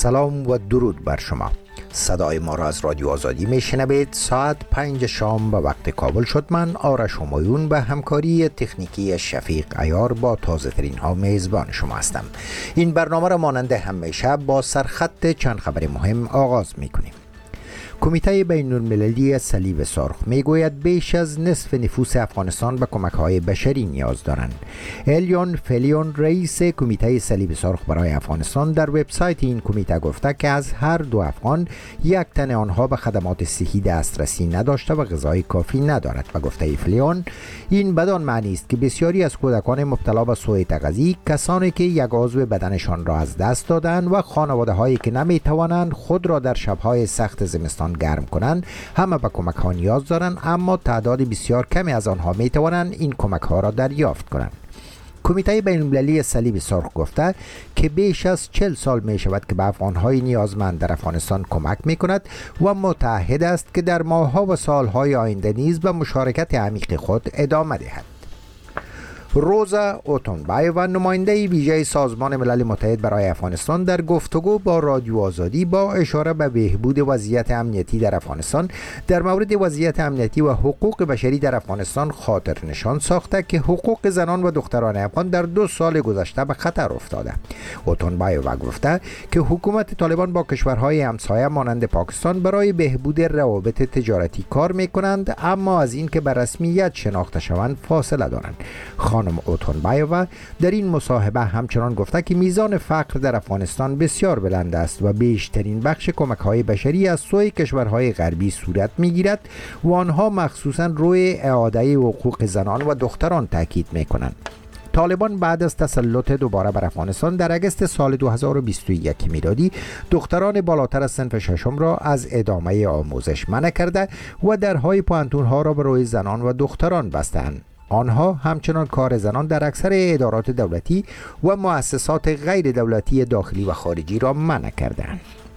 سلام و درود بر شما. صدای ما را از رادیو آزادی میشنوید. ساعت 5 شام به وقت کابل شد. من آرش همایون به همکاری تکنیکی شفیق عیار با تازه ترین ها میزبان شما هستم. این برنامه را مانند همیشه با سرخط چند خبر مهم آغاز میکنیم. کمیته بین المللی صلیب سرخ میگوید بیش از نصف نفوس افغانستان به کمک‌های بشری نیاز دارند. الیون فلیون رئیس کمیته صلیب سرخ برای افغانستان در وبسایت این کمیته گفته که از هر 2 افغان 1 تن آنها به خدمات صحی دسترسی نداشته و غذای کافی ندارد. و گفته فلیون این بدان معنی است که بسیاری از کودکان مبتلا به سوء تغذیه، کسانی که یک عضو بدنشان را از دست دادند و خانواده‌هایی که نمی‌توانند خود را در شب‌های سخت زمستان گرم کنند همه به کمک ها نیاز دارند، اما تعداد بسیار کمی از آنها می توانند این کمک ها را دریافت کنند. کمیته بین المللی صلیب سرخ گفته که بیش از 40 سال می شود که به افغان‌های نیازمند در افغانستان کمک می کند و متعهد است که در ماه‌ها و سال‌های آینده نیز به مشارکت عمیق خود ادامه دهد. روزا اوتونبایووا نماینده ویژه سازمان ملل متحد برای افغانستان در گفتگو با رادیو آزادی با اشاره به بهبود وضعیت امنیتی در افغانستان در مورد وضعیت امنیتی و حقوق بشری در افغانستان خاطر نشان ساخته که حقوق زنان و دختران افغان در 2 سال گذشته به خطر افتاده. اوتونبایووا گفته که حکومت طالبان با کشورهای همسایه مانند پاکستان برای بهبود روابط تجارتی کار می‌کنند، اما از این که به رسمیت شناخته شوند فاصله دارند. خانم اوتونبایووا در این مصاحبه همچنان گفته که میزان فقر در افغانستان بسیار بلند است و بیشترین بخش کمک‌های بشری از سوی کشورهای غربی صورت می‌گیرد و آنها مخصوصاً روی اعاده حقوق زنان و دختران تاکید می‌کنند. طالبان بعد از تسلط دوباره بر افغانستان در اگست سال 2021 میلادی دختران بالاتر از صنف ششم را از ادامه آموزش منع کرده و درهای پوهنتون‌ها را برای زنان و دختران بستند. آنها همچنان کار زنان در اکثر ادارات دولتی و مؤسسات غیر دولتی داخلی و خارجی را منع کردند.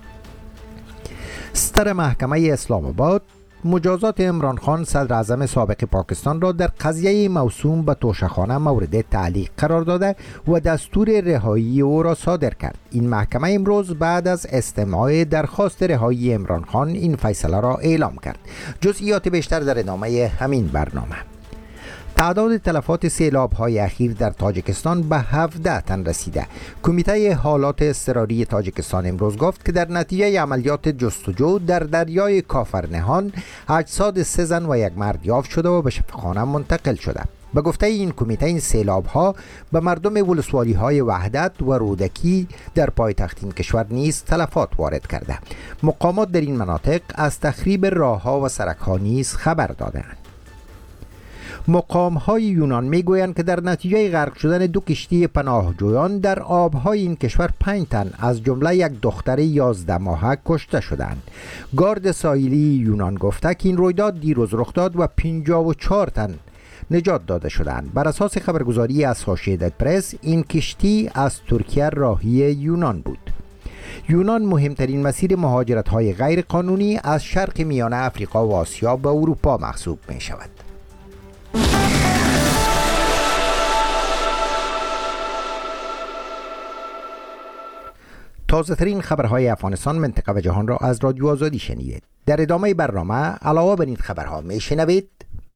ستر محکمه اسلام آباد مجازات عمران خان صدر اعظم سابق پاکستان را در قضیه موسوم به توشه‌خانه مورد تعلیق قرار داده و دستور رهایی او را صادر کرد. این محکمه امروز بعد از استماع درخواست رهایی عمران خان این فیصله را اعلام کرد. جزئیات بیشتر در ادامه همین برنامه. تعداد تلفات سیلاب‌های اخیر در تاجیکستان به 17 تن رسیده. کمیته حالات اضطراری تاجیکستان امروز گفت که در نتیجه عملیات جستجو در دریای کافرنهان اجساد 3 زن و 1 مرد یافت شده و به شفاخانه منتقل شده. به گفته این کمیته این سیلاب‌ها به مردم ولسوالی‌های وحدت و رودکی در پایتخت این کشور نیز تلفات وارد کرده. مقامات در این مناطق از تخریب راه‌ها و سرک‌ها نیز خبر دادند. مقام‌های یونان میگویند که در نتیجه غرق شدن 2 کشتی پناهجویان در آب‌های این کشور 5 تن از جمله 1 دختر 11 ماهه کشته شدند. گارد ساحلی یونان گفته که این رویداد دیروز رخ داد و 54 تن نجات داده شدند. بر اساس خبرگزاری اسوشییتد پرس این کشتی از ترکیه راهی یونان بود. یونان مهمترین مسیر مهاجرت‌های غیر قانونی از شرق میانه افریقا و آسیا به اروپا محسوب می شود. تازه ترین خبرهای افغانستان، منطقه و جهان را از رادیو آزادی شنیدید. در ادامه برنامه علاوه بر این خبرها می شنوید: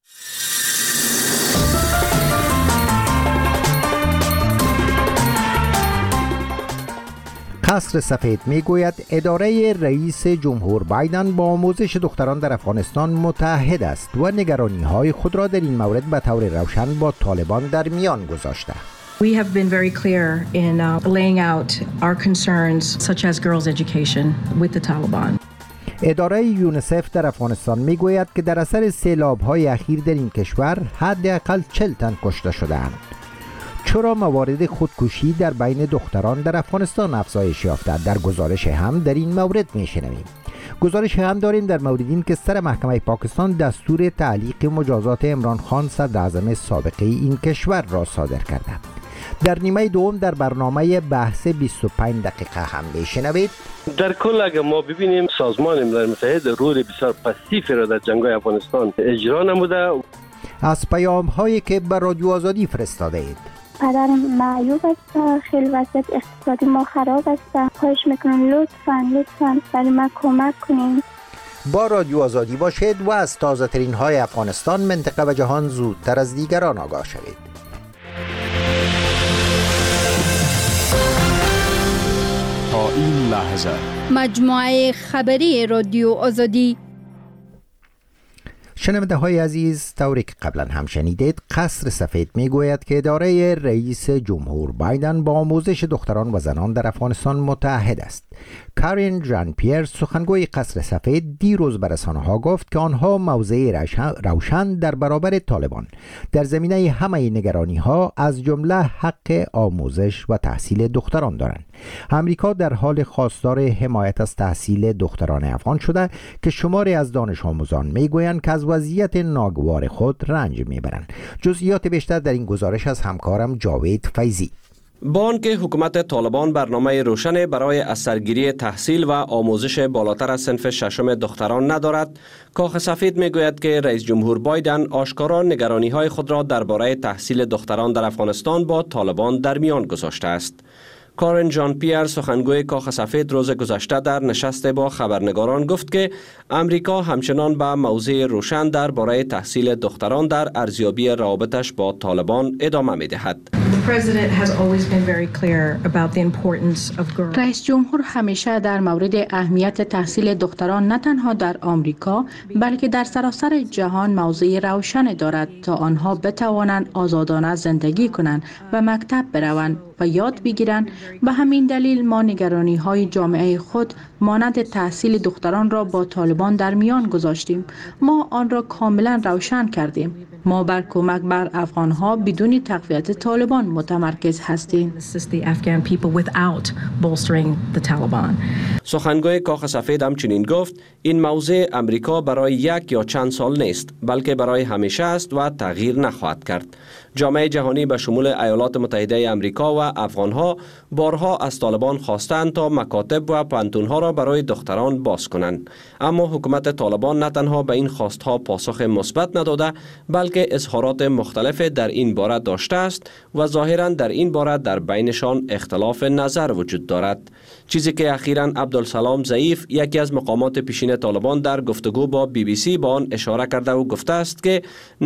قصر سفید میگوید اداره رئیس جمهور بایدن با آموزش دختران در افغانستان متحد است و نگرانی‌های خود را در این مورد به طور روشن با طالبان در میان گذاشته. We have been very clear in laying out our concerns such as girls' education with the Taliban. اداره یونیسف در افغانستان میگوید که در اثر سیلاب‌های اخیر در این کشور حداقل 40 تن کشته شده‌اند. چرا موارد خودکشی در بین دختران در افغانستان افزایش یافته؟ در گزارش هم در این مورد میشنویم. گزارش هم داریم در مورد این که سر محکمه پاکستان دستور تعلیق مجازات عمران خان صدر اعظم سابق این کشور را صادر کرده. در نیمه دوم در برنامه بحث 25 دقیقه هم بشنوید. در کل اگر ما ببینیم سازمان ملل متحد رول بسیار پسیفی را در جنگ‌های افغانستان اجرا نموده. از پیام هایی که به رادیو آزادی فرستاده اید. پدرم معیوب است، خیلی وضعیت اقتصادی ما خراب است. خواهش میکنم لطفاً برای ما کمک کنین. با رادیو آزادی باشید و از تازه ترین های افغانستان، منطقه و جهان زودتر از دیگران آگاه شوید. تا این لحظه مجموعه خبری رادیو آزادی. شنونده های عزیز، طوری که قبلا هم شنیدید، قصر سفید میگوید که اداره رئیس جمهور بایدن با آموزش دختران و زنان در افغانستان متحد است. کارین ژان پیر، سخنگوی قصر سفید، دیروز به رسانه‌ها گفت که آنها موضع روشن در برابر طالبان در زمینه همه نگرانی‌ها از جمله حق آموزش و تحصیل دختران دارند. امریکا در حال خواستار حمایت از تحصیل دختران افغان شده که شماری از دانش آموزان میگویند که از وضعیت ناگوار خود رنج میبرند. جزئیات بیشتر در این گزارش از همکارم جاوید فیضی. با آنکه حکومت طالبان برنامه روشن برای از سرگیری تحصیل و آموزش بالاتر از صنف ششم دختران ندارد، کاخ سفید میگوید که رئیس جمهور بایدن آشکارا نگرانی‌های خود را درباره تحصیل دختران در افغانستان با طالبان در میان گذاشته است. کارین ژان پیر، سخنگوی کاخ سفید، روز گذشته در نشست با خبرنگاران گفت که امریکا همچنان به موضع روشن درباره تحصیل دختران در ارزیابی روابطش با طالبان ادامه می‌دهد. رئیس جمهور همیشه در مورد اهمیت تحصیل دختران نه تنها در آمریکا بلکه در سراسر جهان موضع روشن دارد تا آنها بتوانند آزادانه زندگی کنند و مکتب بروند و یاد بگیرند. به همین دلیل ما نگرانی‌های جامعه خود مانند تحصیل دختران را با طالبان در میان گذاشتیم. ما آن را کاملا روشن کردیم. ما بر کمک بر افغان‌ها بدون تقویت طالبان متمرکز هستیم. سخنگوی کاخ سفید همچنین گفت این موضوع امریکا برای یک یا چند سال نیست بلکه برای همیشه است و تغییر نخواهد کرد. جامعه جهانی به شمول ایالات متحده امریکا و افغانها بارها از طالبان خواستند تا مکاتب و پانتونها را برای دختران باز کنند، اما حکومت طالبان نه تنها به این خواستها پاسخ مثبت نداده بلکه اظهارات مختلف در این باره داشته است و ظاهرا در این باره در بینشان اختلاف نظر وجود دارد، چیزی که اخیراً عبدالسلام ضعیف، یکی از مقامات پیشین طالبان، در گفتگو با BBC با آن اشاره کرده و گفته است که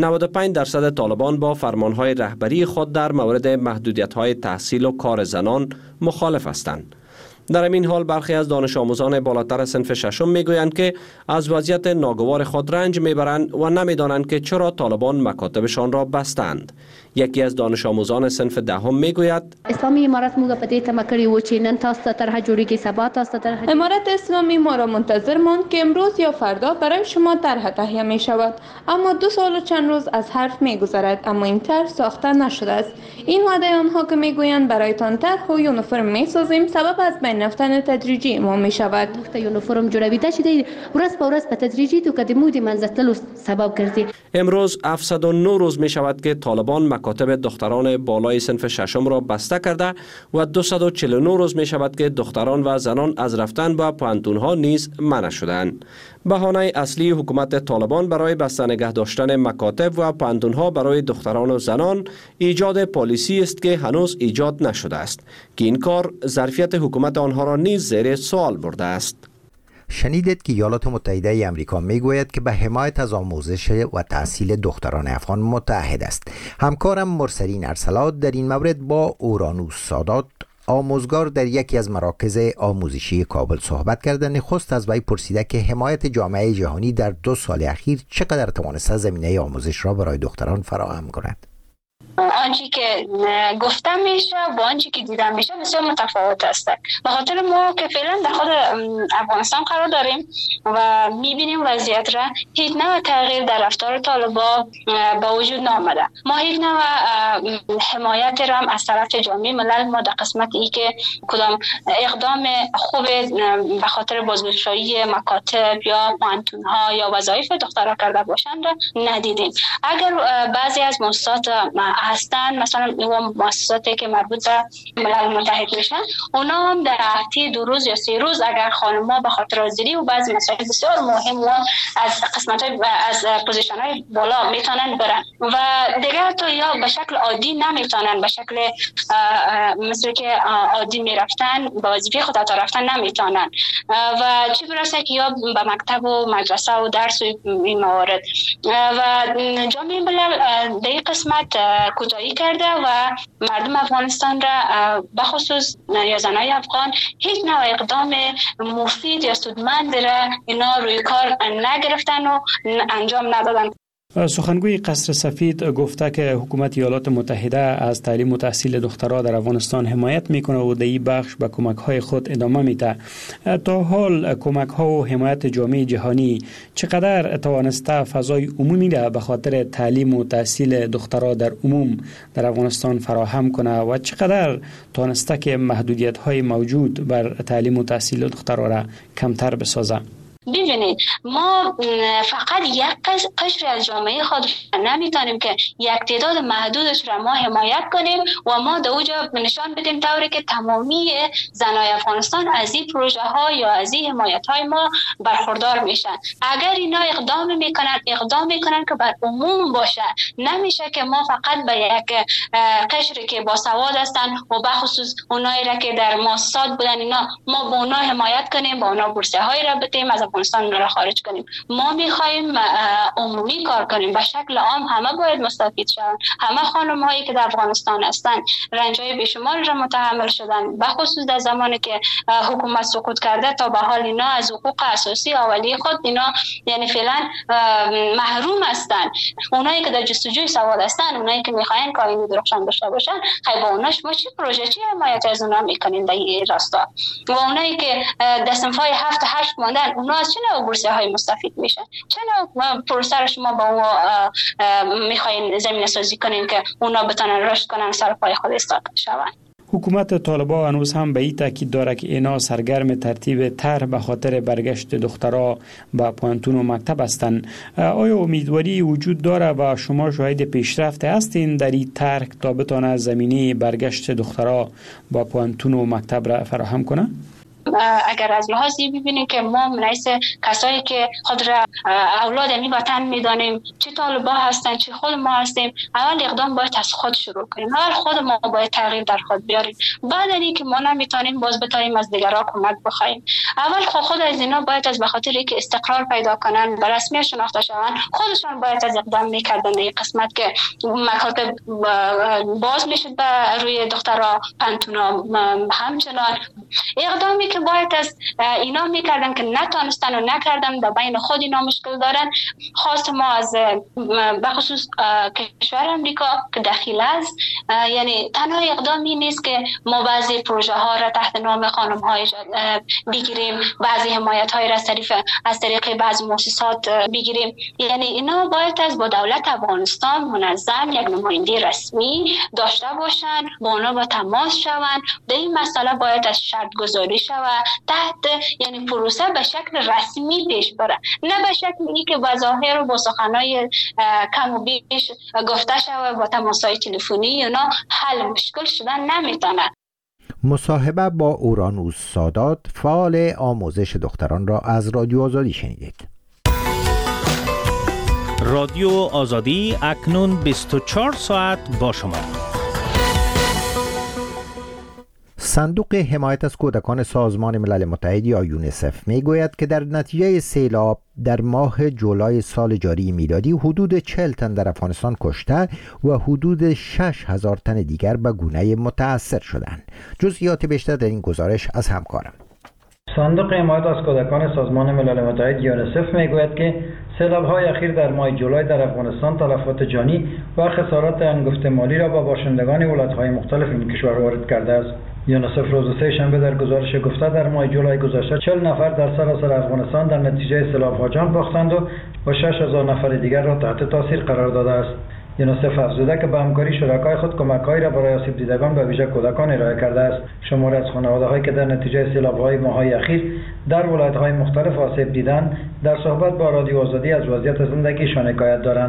95% طالبان با فرمانهای رهبری خود در مورد محدودیت‌های تحصیل و کار زنان مخالف هستند. در این حال برخی از دانش آموزان بالاتر صنف ششم میگویند که از وضعیت ناگوار خود رنج میبرند و نمیدانند که چرا طالبان مکاتبشان را بستند. یکی از دانش آموزان صنف دهم میگوید اسلامی امارت موږ په دې تمه کړی و چې نن تاسو ته طرح جوړیږي، سبا تاسو ته طرح. امارت اسلامی ما را منتظر ماند که امروز یا فردا برای شما طرح تهیه می شود، اما 2 سال و چند روز از حرف می گذرد اما این طرح ساخته نشده است. این وعده آنها که میگویند برایتان طرح و یونیفرم می سازیم سبب از بین رفتن تدریجی ما می شود. یونیفرم جوړوي چې دی ورځ په ورځ په تدریجی تو که د مودې منځتلو سبب ګرځي. امروز 709 روز می شود که طالبان مکاتب دختران بالای صنف ششم را بسته کرده و 249 روز می شود که دختران و زنان از رفتن به پانتونها نیز منع شدند. بهانه اصلی حکومت طالبان برای بسته نگه داشتن مکاتب و پانتونها برای دختران و زنان ایجاد پالیسی است که هنوز ایجاد نشده است که این کار ظرفیت حکومت آنها را نیز زیر سوال برده است. شنیدید که ایالات متحده آمریکا میگوید که به حمایت از آموزش و تحصیل دختران افغان متحد است. همکارم مرسلین ارسلات در این مورد با اورانوس سادات، آموزگار در یکی از مراکز آموزشی کابل صحبت کرده. نخست از وی پرسیده که حمایت جامعه جهانی در 2 سال اخیر چقدر توانسته زمینه آموزش را برای دختران فراهم کند. آنچه که گفته میشه با آنچه که دیده میشه بسیار متفاوت است. به خاطر ما که فعلا در خود افغانستان قرار داریم و میبینیم وضعیت را، هیچ نوع تغییر در رفتار طالبان با وجود نآمده. ما هیچ نوع حمایت را هم از طرف جامعه ملل ما در قسمت ای که کدام اقدام خوب به خاطر بازگشایی مکاتب یا پانتونها یا وظایف دخترها کرده باشند را ندیدیم. اگر بعضی از مؤسسات هستند، مثلا مؤسساتی که مربوط به ملل متحد میشن، اونا هم در هفته 2 روز یا 3 روز اگر خانم‌ها به خاطر آزادی و بعضی مسائل بسیار مهم و از قسمت‌های از پوزیشن‌های بالا میتونن برن. و دیگر حتی یا به شکل عادی نمیتونن، به شکل مثل که عادی میرفتن به وظیفه خود تا رفتن نمیتونن و چه برسه که یا به مکتب و مدرسه و درس و این موارد. و جامعه ملل در این قسمت کوتاهی کرده و مردم افغانستان را بخصوص یا زنای افغان هیچ نوع اقدام مفید یا سودمند را اینا روی کار نگرفتن و انجام ندادن. سخنگوی قصر سفید گفته که حکومت ایالات متحده از تعلیم و تحصیل دخترها در افغانستان حمایت میکنه و در این بخش به کمک های خود ادامه میده. تا حال کمک ها و حمایت جامعه جهانی چقدر توانسته فضای عمومی را به خاطر تعلیم و تحصیل دخترها در عموم در افغانستان فراهم کنه و چقدر توانسته که محدودیت های موجود بر تعلیم و تحصیل دخترها را کمتر بسازه؟ ببینید ما فقط یک قشر از جامعه خود نمیتونیم که یک تعداد محدودش را ما حمایت کنیم و ما در اونجا نشان بدیم طوری که تمامی زنای افغانستان از این پروژه ها یا از این حمایت های ما برخوردار میشن. اگر اینا اقدام میکنن که بر عموم باشه، نمیشه که ما فقط به یک قشری که با سواد هستن و بخصوص اونایی را که در مؤسسات بودن اینا ما با اونا حمایت کنیم، با اونا بورسیه های را بدیم، از افغانستان را خارج کنیم. ما میخوایم عمومی کار کنیم، به شکل عام همه باید مستفید شوند. همه خانم هایی که در افغانستان هستند رنج های بیشمار را متحمل شدن، به خصوص در زمانی که حکومت سقوط کرده تا به حال اینا از حقوق اساسی اولیه خود اینا یعنی فعلا محروم هستند. اونایی که در جستجوی سواد هستند، اونایی که میخواین کارایی درخشان داشته باشن، خیلی با اوناش ما چه پروژه چه حمایت از اونا میکنیم در این راستا؟ و اونایی که در صنفای 7 و 8 ماندن، اونا از چه نوع بورسیه های مستفید میشن؟ چه نوع پروسه را شما با اونا میخواین زمینه سازی کنین که اونا بتونن رشد کنن، سر پای خود ایستاده شوند؟ حکومت طالبان هنوز هم به این تاکید داره که اینا سرگرم ترتیب طرح به خاطر برگشت دخترها به پوانتون و مکتب هستند. آیا امیدواری وجود داره و شما شاهد پیشرفت هستین در این طرح تا بتونه زمینه برگشت دخترها به پوانتون و مکتب را فراهم کنه؟ اگر از لحاظی ببینیم که ما منعیس کسایی که خود را اولاد امی وطن میدانیم، چه طالبا هستن چه خود ما هستیم، اول اقدام باید از خود شروع کنیم. اول خود ما باید تغییر در خود بیاریم. بعد از اینکه ما نمیتونیم باز بتاییم از دیگران کمک بخوایم. اول خود از اینا باید از بخاطر اینکه استقرار پیدا کنن، به رسمیت شناخته شوند، خودشان باید از اقدام میکردن. این قسمت که مکاتب باز میشد به روی دخترها، پنتونا همچنان اقدامی که باید از اینا میکردن که نتونستن و نکردن، در بین خود اینا مشکل دارن. خواست ما از بخصوص کشور امریکا که دخیل است، یعنی تنها اقدامی نیست که ما بعضی پروژه ها را تحت نام خانم های بگیریم، بعضی حمایت های را از طریق بعضی مؤسسات بگیریم. یعنی اینا باید از با دولت افغانستان منظم یک نماینده رسمی داشته باشن، با اونا با تماس شوند. در این مسئله باید از شرط گذاری شود، تحت یعنی پروسه به شکل رسمی پیش بره، نه به شکلی که با ظاهر و با سخنای کم و بیش گفته شود با تماس‌های تلفنی اینا حل مشکل شدن نمیتونه. مصاحبه با اورانوس سادات، فعال آموزش دختران را از رادیو آزادی شنیدید. رادیو آزادی اکنون 24 ساعت با شما. صندوق حمایت از کودکان سازمان ملل متحد یا یونیسف میگوید که در نتیجه سیلاب در ماه جولای سال جاری میلادی حدود 40 تن در افغانستان کشته و حدود 6,000 تن دیگر به گونه متاثر شدند. جزئیات بیشتر در این گزارش از همکارم. صندوق حمایت از کودکان سازمان ملل متحد یونیسف میگوید که سیلاب‌های اخیر در ماه جولای در افغانستان تلفات جانی و خسارات انگفت مالی را با باشندگان ولایت‌های مختلف این کشور وارد کرده است. یونیسف روز سه‌شنبه در گزارش گفته در ماه جولای گذشته 40 نفر در سراسر افغانستان در نتیجه سیلاب‌ها جان باختند و 6,000 نفر دیگر را تحت تاثیر قرار داده است. یونیسف افزوده که با همکاری شرکای خود کمک‌هایی را برای آسیب دیدگان به ویژه کودکان ارائه کرده است. شماری از خانواده‌هایی که در نتیجه سیلاب‌های ماه‌های اخیر در ولایت‌های مختلف آسیب دیدند، در صحبت با رادیو آزادی از وضعیت زندگیشان حکایت دارند.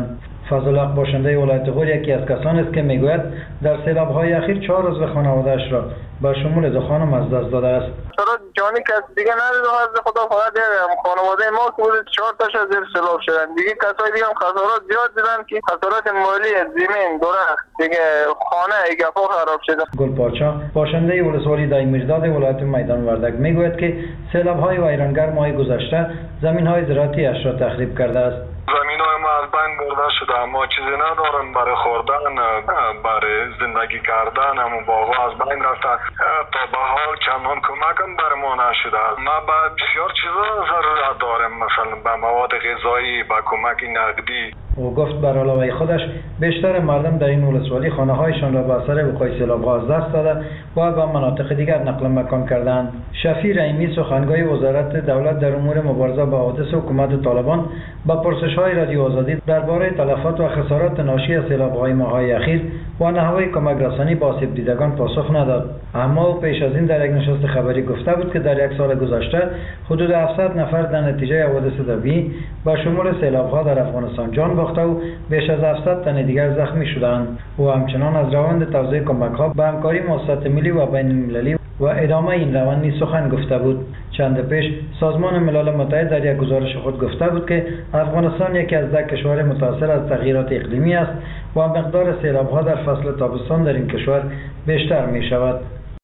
فضل حق باشنده ولایت غور یکی از کسانی است که میگوید در سیلاب‌های اخیر 4 عضو خانواده‌اش را به شمول دو خانم از دست داده است. خسارات جانی کس دیگه نداره، از خدا فقط خانواده ما که بود 4 تاش از زیر سیلاب شدن. دیگه کسای دیگه هم خسارات زیاد دیدن که خسارات مالی زمین، درخت، دیگه خانه ایگفا خراب شده. گلپارچا باشنده ولسوالی دایمیرداد ولایت میدان وردک میگوید که سیلاب‌های ویرانگر ماه گذشته زمین‌های زراعتی اش را تخریب کرده است. زمین‌های ما از بین برده شده، اما چیزی ندارن برای خوردن، برای زندگی کردن، اما باغ‌ها از بین رفته. تا به حال چندان کمک هم بر ما نشده. ما به بسیار چیزا ضرورت داریم، مثلا به مواد غذایی، به کمک نقدی. او گفت بر علاوه خودش بیشتر مردم در این ولسوالی خانه‌هایشان را به اثر وقوع سیلاب‌ها از دست داده و به مناطق دیگر نقل مکان کردند. شفیع رحیمی سخنگوی وزارت دولت در امور مبارزه با حوادث حکومت طالبان با پرسش‌های رادیو آزادی درباره تلفات و خسارات ناشی از سیلاب‌های ماه‌های اخیر و نحوه کمک رسانی به آسیب دیدگان پاسخ نداد. اما او پیش از این در یک نشست خبری گفته بود که در یک سال گذشته حدود 700 نفر در نتیجه حوادث طبیعی با شمول سیلاب‌ها در افغانستان جان باخته و بیش از 700 تن دیگر زخمی شدند. او همچنان از روند توزیع کمک‌ها به همکاری موسسات ملی و بین‌المللی و ادامه این روند نیز سخن گفته بود. چند پیش سازمان ملل متحد در یک گزارش خود گفته بود که افغانستان یکی از 10 کشور متاثر از تغییرات اقلیمی است و مقدار سیلاب‌ها در فصل تابستان در این کشور بیشتر می شود.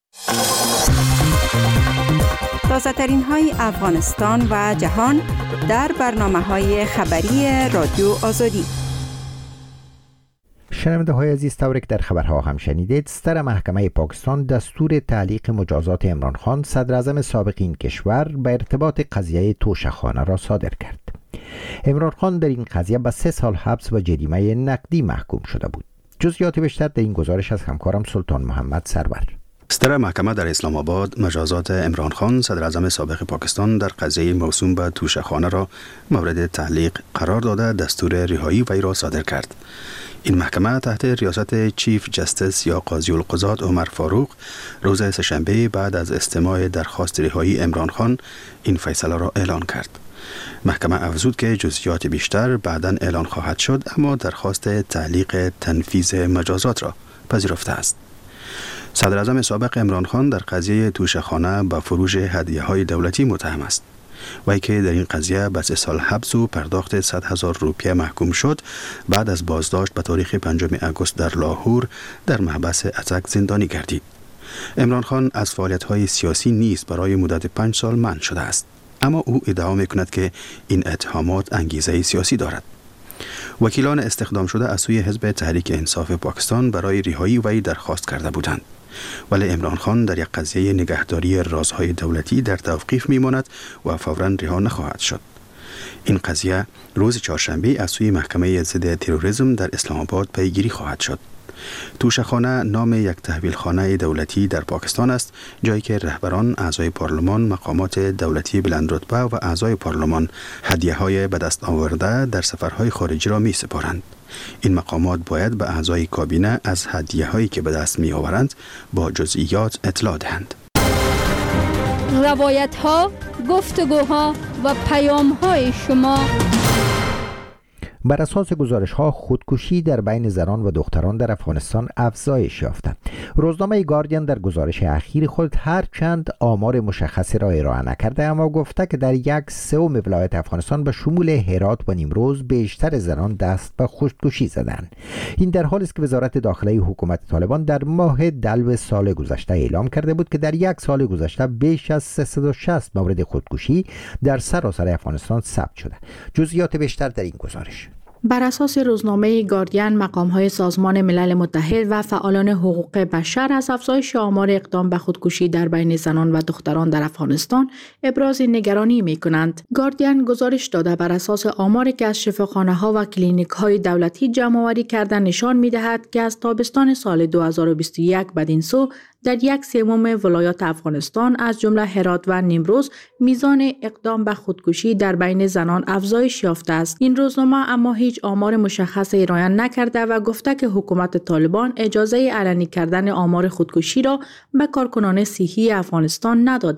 تازه‌ترین های افغانستان و جهان در برنامه‌های خبری رادیو آزادی. شنونده های عزیز، طوری که در خبرها هم شنیدید، ستر محکمه پاکستان دستور تعلیق مجازات عمران خان صدر اعظم سابق این کشور به ارتباط قضیه توشه‌خانه را صادر کرد. عمران خان در این قضیه به 3 سال حبس و جریمه نقدی محکوم شده بود. جزئیات بیشتر در این گزارش از همکارم سلطان محمد سرور. ستر محکمه در اسلام آباد مجازات عمران خان صدر اعظم سابق پاکستان در قضیه موسوم به توشه‌خانه را مورد تعلیق قرار داده دستور رهایی وی را صادر کرد. این محکمه تحت ریاست چیف جستس یا قاضی القضات عمر فاروق روز سه‌شنبه بعد از استماع درخواست رهایی عمران خان این فیصله را اعلان کرد. محکمه افزود که جزئیات بیشتر بعداً اعلان خواهد شد، اما درخواست تعلیق تنفیذ مجازات را پذیرفته است. صدر اعظم سابق عمران خان در قضیه توشه‌خانه به فروش هدیه‌های دولتی متهم است. وی که در این قضیه به 3 سال حبس و پرداخت 100,000 روپیه محکوم شد، بعد از بازداشت به تاریخ 5 آگوست در لاهور در محبس اتک زندانی گردید. عمران خان از فعالیت‌های سیاسی نیز برای مدت 5 سال منع شده است، اما او ادعا می‌کند که این اتهامات انگیزه سیاسی دارد. وکیلان استخدام شده از سوی حزب تحریک انصاف پاکستان برای رهایی وی درخواست کرده بودند، ولی عمران خان در یک قضیه نگهداری رازهای دولتی در توقیف میماند و فوراً رها نخواهد شد. این قضیه روز چهارشنبه از سوی محکمه ضد تروریسم در اسلام آباد پیگیری خواهد شد. توشه‌خانه نام یک تحویلخانه دولتی در پاکستان است، جایی که رهبران، اعضای پارلمان، مقامات دولتی بلندرتبه و اعضای پارلمان هدیه‌های به دست آورده در سفرهای خارجی را می‌سپارند. این مقامات باید به اعضای کابینه از هدیه‌هایی که به دست می‌آورند با جزئیات اطلاع دهند. روایت‌ها، گفتگوها و پیام‌های شما. بر اساس گزارش‌ها خودکشی در بین زنان و دختران در افغانستان افزایش یافته. روزنامه گاردین در گزارش اخیر خود هرچند آمار مشخصی را ارائه نکرده، اما گفته که در 1/3 ولایت افغانستان به شمول هرات و نیمروز بیشتر زنان دست به خودکشی زدند. این در حالی است که وزارت داخلی حکومت طالبان در ماه دلو سال گذشته اعلام کرده بود که در 1 سال گذشته بیش از 360 مورد خودکشی در سراسر افغانستان ثبت شده. جزئیات بیشتر در این گزارش. بر اساس روزنامه گاردین، مقام‌های سازمان ملل متحد و فعالان حقوق بشر از افزایش آمار اقدام به خودکشی در بین زنان و دختران در افغانستان ابراز نگرانی می‌کنند. گاردین گزارش داده بر اساس آماری که از شفاخانه‌ها و کلینیک‌های دولتی جمع‌آوری کرده نشان می‌دهد که از تابستان سال 2021 بدین سو در 1/3 ولایات افغانستان از جمله هرات و نیمروز میزان اقدام به خودکشی در بین زنان افزایش یافته است. این روزنامه اما هیچ آمار مشخص ارائه نکرده و گفته که حکومت طالبان اجازه علنی کردن آمار خودکشی را به کارکنان صحی افغانستان ندادند.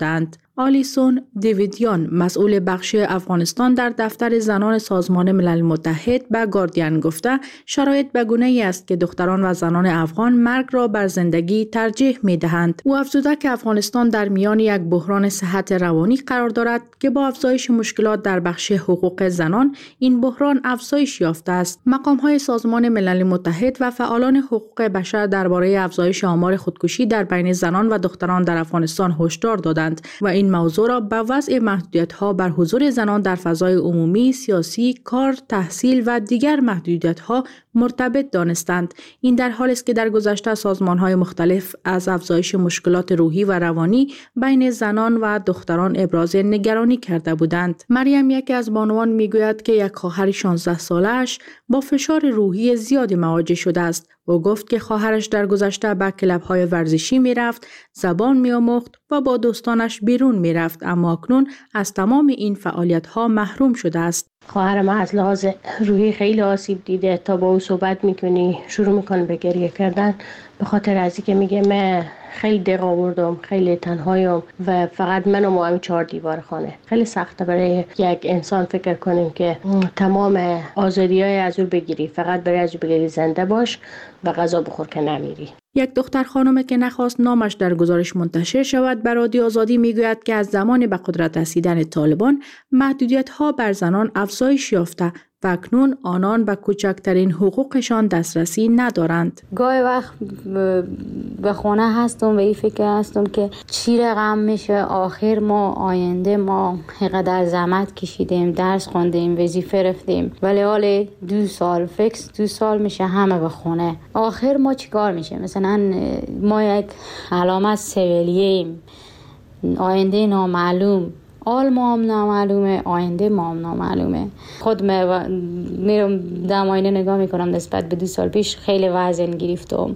آلیسون دیویدیان مسئول بخش افغانستان در دفتر زنان سازمان ملل متحد به گاردین گفته شرایط به گونه‌ای است که دختران و زنان افغان مرگ را بر زندگی ترجیح می‌دهند. او افزوده که افغانستان در میان یک بحران صحت روانی قرار دارد که با افزایش مشکلات در بخش حقوق زنان این بحران افزایش یافته است. مقام‌های سازمان ملل متحد و فعالان حقوق بشر درباره افزایش آمار خودکشی در بین زنان و دختران در افغانستان هشدار دادند و این موضوع را به وضع محدودیت‌ها بر حضور زنان در فضای عمومی، سیاسی، کار، تحصیل و دیگر محدودیت‌ها مرتبط دانستند. این در حالی است که در گذشته سازمان‌های مختلف از افزایش مشکلات روحی و روانی بین زنان و دختران ابراز نگرانی کرده بودند. مریم یکی از بانوان میگوید که یک خواهر 16 ساله‌اش با فشار روحی زیادی مواجه شده است. او گفت که خواهرش در گذشته به کلب‌های ورزشی می‌رفت، زبان می‌آموخت و با دوستانش بیرون می‌رفت، اما اکنون از تمام این فعالیت‌ها محروم شده است. خواهر من از لحاظ روحی خیلی آسیب دیده. تا با او صحبت می‌کنی شروع می‌کنه به گریه کردن، به خاطر از اینکه میگه من خیلی دق آوردم، خیلی تنهایم و فقط من و همین 4 دیوار خانه. خیلی سخته برای یک انسان فکر کنیم که تمام آزادی‌های از او بگیری، فقط برای از او بگیری زنده باش و غذا بخور که نمیری. یک دختر خانم که نخواست نامش در گزارش منتشر شود به رادیو آزادی میگوید که از زمان به قدرت رسیدن طالبان محدودیت‌ها بر زنان افزایش یافته و اکنون آنان به کوچکترین حقوقشان دسترسی ندارند. گاهی وقت به خونه هستم و این فکر هستم که چی رقم میشه آخر ما آینده ما اینقدر زحمت کشیدیم، درس خوندیم، وظیفه رفتیم ولی حالا 2 سال فکس 2 سال میشه همه به خونه. آخر ما چیکار میشه؟ مثلا ما یک علامت سویلیم، آینده نامعلوم، آل ما هم نامعلومه، آینده ما هم نامعلومه. خود میرم دم آینه نگاه میکنم نسبت به 2 سال پیش خیلی وزن گرفتم.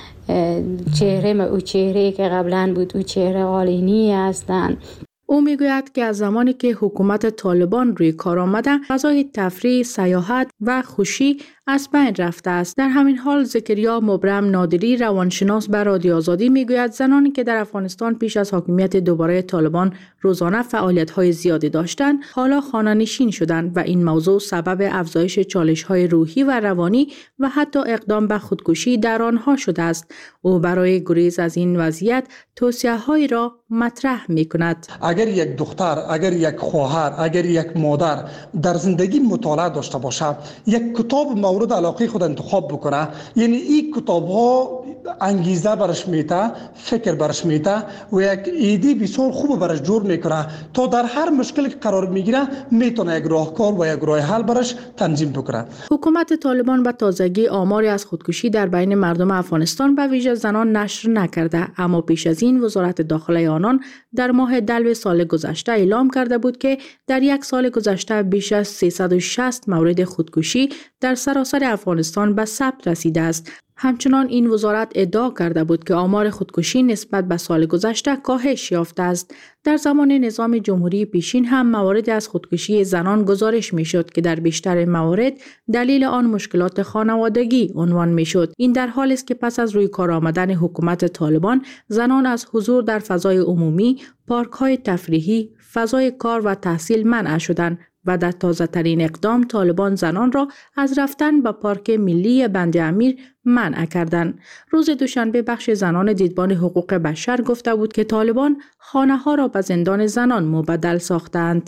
چهره ما او چهره که قبلا بود او چهره آلینی هستن. او میگوید که از زمانی که حکومت طالبان روی کار آمده فضای تفریح، سیاحت و خوشی از بین رفته است. در همین حال زکریا مبرم نادری روانشناس به رادیو آزادی میگوید زنانی که در افغانستان پیش از حاکمیت دوباره طالبان روزانه فعالیت‌های زیادی داشتند حالا خانه‌نشین شدند و این موضوع سبب افزایش چالش‌های روحی و روانی و حتی اقدام به خودکشی در آنها شده است. او برای گریز از این وضعیت توصیه‌هایی را مطرح می‌کند. اگر یک دختر، اگر یک خواهر، اگر یک مادر در زندگی مطالعه داشته باشه، یک کتاب مورد علاقه خود انتخاب بکنه، یعنی این کتاب‌ها انگیزه برش میده، فکر برش میده و یک ایده بسیار خوب برش جور میکنه تا در هر مشکلی که قرار میگیره میتونه یک راهکار و یک راه حل برش تنظیم بکنه. حکومت طالبان به تازگی آماری از خودکشی در بین مردم افغانستان به ویژه زنان نشر نکرده، اما پیش از این وزارت داخله آنان در ماه دلو سال گذشته اعلام کرده بود که در یک سال گذشته بیش از 360 مورد خودکشی در سراسر افغانستان به ثبت رسیده است. همچنان این وزارت ادعا کرده بود که آمار خودکشی نسبت به سال گذشته کاهش یافته است. در زمان نظام جمهوری پیشین هم موارد از خودکشی زنان گزارش میشد که در بیشتر موارد دلیل آن مشکلات خانوادگی عنوان میشد. این در حالی است که پس از روی کار آمدن حکومت طالبان زنان از حضور در فضای عمومی، پارک‌های تفریحی، فضای کار و تحصیل منع شدند و در تازه ترین اقدام طالبان زنان را از رفتن به پارک ملی بند امیر منع کردند. روز دوشنبه بخش زنان دیدبان حقوق بشر گفته بود که طالبان خانه ها را به زندان زنان مبدل ساختند.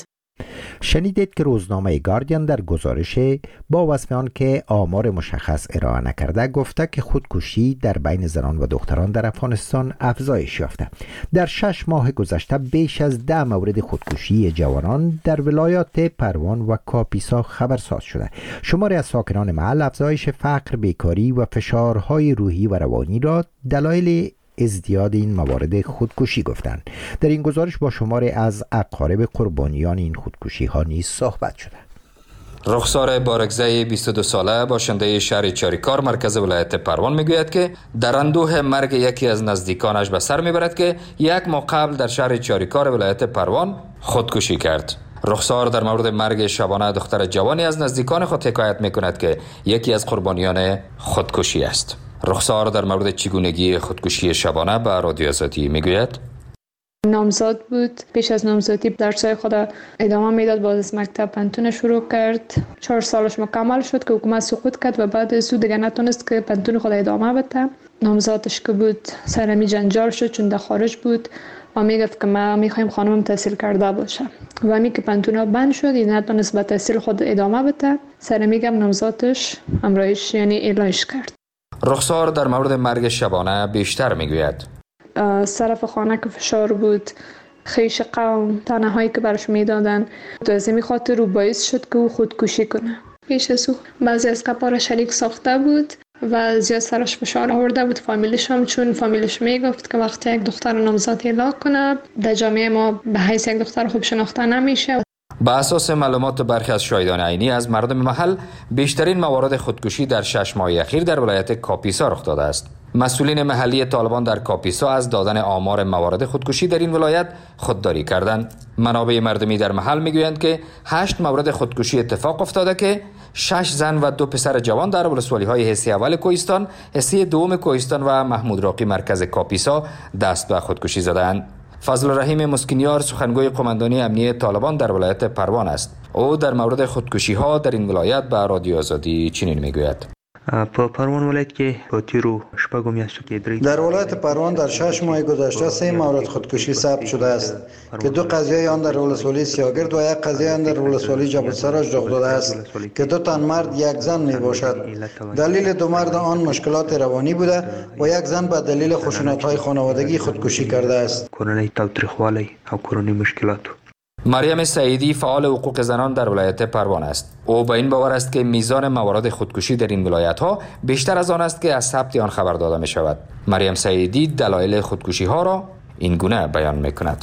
شنیدید که روزنامه گاردین در گزارش با وصف آن که آمار مشخص ارائه نکرده گفته که خودکشی در بین زنان و دختران در افغانستان افزایش یافته. در 6 ماه گذشته بیش از 10 مورد خودکشی جوانان در ولایات پروان و کاپیسا خبرساز شده. شماری از ساکنان محل افزایش فقر، بیکاری و فشارهای روحی و روانی را دلایل ازدیاد این موارد خودکشی گفتند. در این گزارش با شماری از اقارب قربانیان این خودکشی ها نیز صحبت شده. رخسار بارگزای 22 ساله باشنده شهر چاریکار مرکز ولایت پروان میگوید که در اندوه مرگ یکی از نزدیکانش به سر میبرد که 1 ماه قبل در شهر چاریکار ولایت پروان خودکشی کرد. رخسار در مورد مرگ شبانه دختر جوانی از نزدیکان خود حکایت میکند که یکی از قربانیان خودکشی است. رخسار در مورد چگونگی خودکشی شبانه به رادیو آزادی میگوید: نامزاد بود. پیش از نامزدی درسای خود ادامه میداد، باز از مکتب پنتون شروع کرد. 4 سالش مکمل شد که حکومت سقوط کرد و بعد از دیگه نتونست که پنتون خود ادامه بده. نامزادش که بود سرمی جنجال شد چون در خارج بود و میگفت که ما میخوایم خانمم تحصیل کرده باشه و همی که پنتونا بند شد این نتونست به تحصیل خود ادامه بده. سرمیگم نامزادش امرایش یعنی اعلانش کرد. رخسار در مورد مرگ شبانه بیشتر میگوید. صرف خانه که فشار بود، خیش قوم تنهایی که برش میدادن، از این خاطر رو باعث شد که او خودکشی کنه. پیش از او بعضی از کپار شریک ساخته بود و زیاد سرش فشار آورده بود فامیلش هم، چون فامیلش میگفت که وقتی یک دختر نامزاد اعلام کنه در جامعه ما به حیث یک دختر خوب شناخته نمیشه. با اساس معلومات برخی از شاهدان عینی از مردم محل، بیشترین موارد خودکشی در 6 ماه اخیر در ولایت کاپیسا رخ داده است. مسئولین محلی طالبان در کاپیسا از دادن آمار موارد خودکشی در این ولایت خودداری کردند. منابع مردمی در محل میگویند که 8 مورد خودکشی اتفاق افتاده که 6 زن و 2 پسر جوان در ولسوالی‌های حصه اول کوهستان، حصه دوم کوهستان و محمود راقی مرکز کاپیسا دست به خودکشی زدند. فضل الرحیم مسکینیار سخنگوی قماندانی امنیه طالبان در ولایت پروان است. او در مورد خودکشی ها در این ولایت به رادیو آزادی چنین میگوید. په پروان ولایت کې په تیرو شپږو میاشتو کې در ولایت پروان در 6 ماه گذشته 3 مورد خودکشی ثبت شده است که 2 قضیه آن در ولسوالی سیاگرد و 1 قضیه آن در ولسوالی جبل سراج رخ داده است که 2 تن مرد 1 زن می باشد. دلیل 2 مرد آن مشکلات روانی بوده و 1 زن به دلیل خشونت‌های خانوادگی خودکشی کرده است. کورنۍ تاوتریخوالی او کورنۍ مشکلات. مریم سعیدی فعال حقوق زنان در ولایت پروان است. او با این باور است که میزان موارد خودکشی در این ولایت ها بیشتر از آن است که از ثبت آن خبر داده می شود. مریم سعیدی دلایل خودکشی ها را این گونه بیان می کند.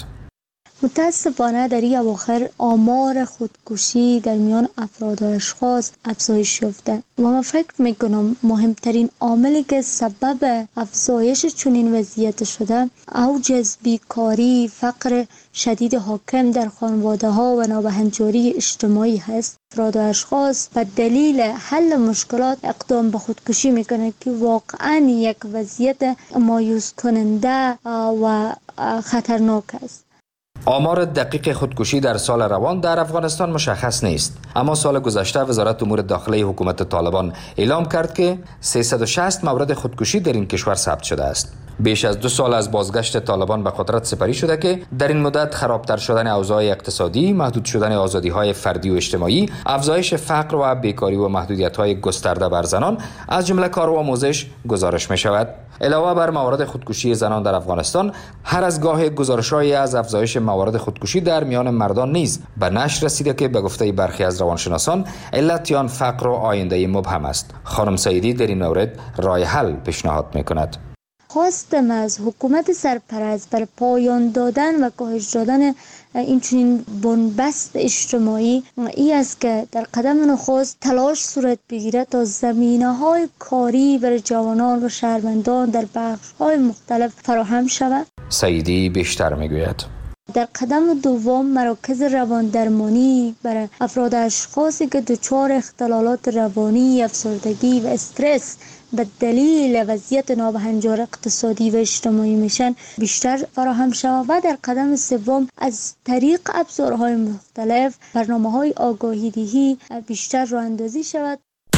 متاسفانه در این اواخر آمار خودکشی در میان افراد و اشخاص افزایش یافته و من فکر میکنم مهمترین عاملی که سبب افزایش چنین وضعیت شده اوج از بیکاری، فقر شدید حاکم در خانواده ها و نابهنجاری اجتماعی هست. افراد و اشخاص به دلیل حل مشکلات اقدام به خودکشی میکنند که واقعا یک وضعیت مایوس کننده و خطرناک است. آمار دقیق خودکشی در سال روان در افغانستان مشخص نیست، اما سال گذشته وزارت امور داخلی حکومت طالبان اعلام کرد که 360 مورد خودکشی در این کشور ثبت شده است. بیش از 2 سال از بازگشت طالبان به قدرت سپری شده که در این مدت خرابتر شدن اوضاع اقتصادی، محدود شدن آزادی‌های فردی و اجتماعی، افزایش فقر و بیکاری و محدودیت‌های گسترده بر زنان از جمله کار و آموزش گزارش می‌شود. علاوه بر موارد خودکشی زنان در افغانستان، هر از گاه گزارش‌هایی از افزایش موارد خودکشی در میان مردان نیز به نشر رسیده که به گفته برخی از روانشناسان علت آن فقر و آینده مبهم است. خانم سعیدی در این مورد راه حل پیشنهاد می‌کند. خواستم از حکومت سرپرست بر پایان دادن و کاهش دادن این چنین بنبست اجتماعی این است که در قدم نخست تلاش صورت بگیرد تا زمینه‌های کاری برای جوانان و شهروندان در بخش‌های مختلف فراهم شود. سعیدی بیشتر میگوید. در قدم دوم مراکز روان درمانی برای افراد اشخاصی که دچار اختلالات روانی، افسردگی و استرس به دلیل وضعیت نابهنجار اقتصادی و اجتماعی میشن بیشتر فراهم شود و در قدم سوم از طریق ابزارهای مختلف برنامه‌های آگاهی دهی بیشتر راه اندازی شود.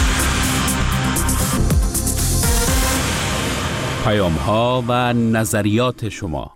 پیام‌ها و نظریات شما.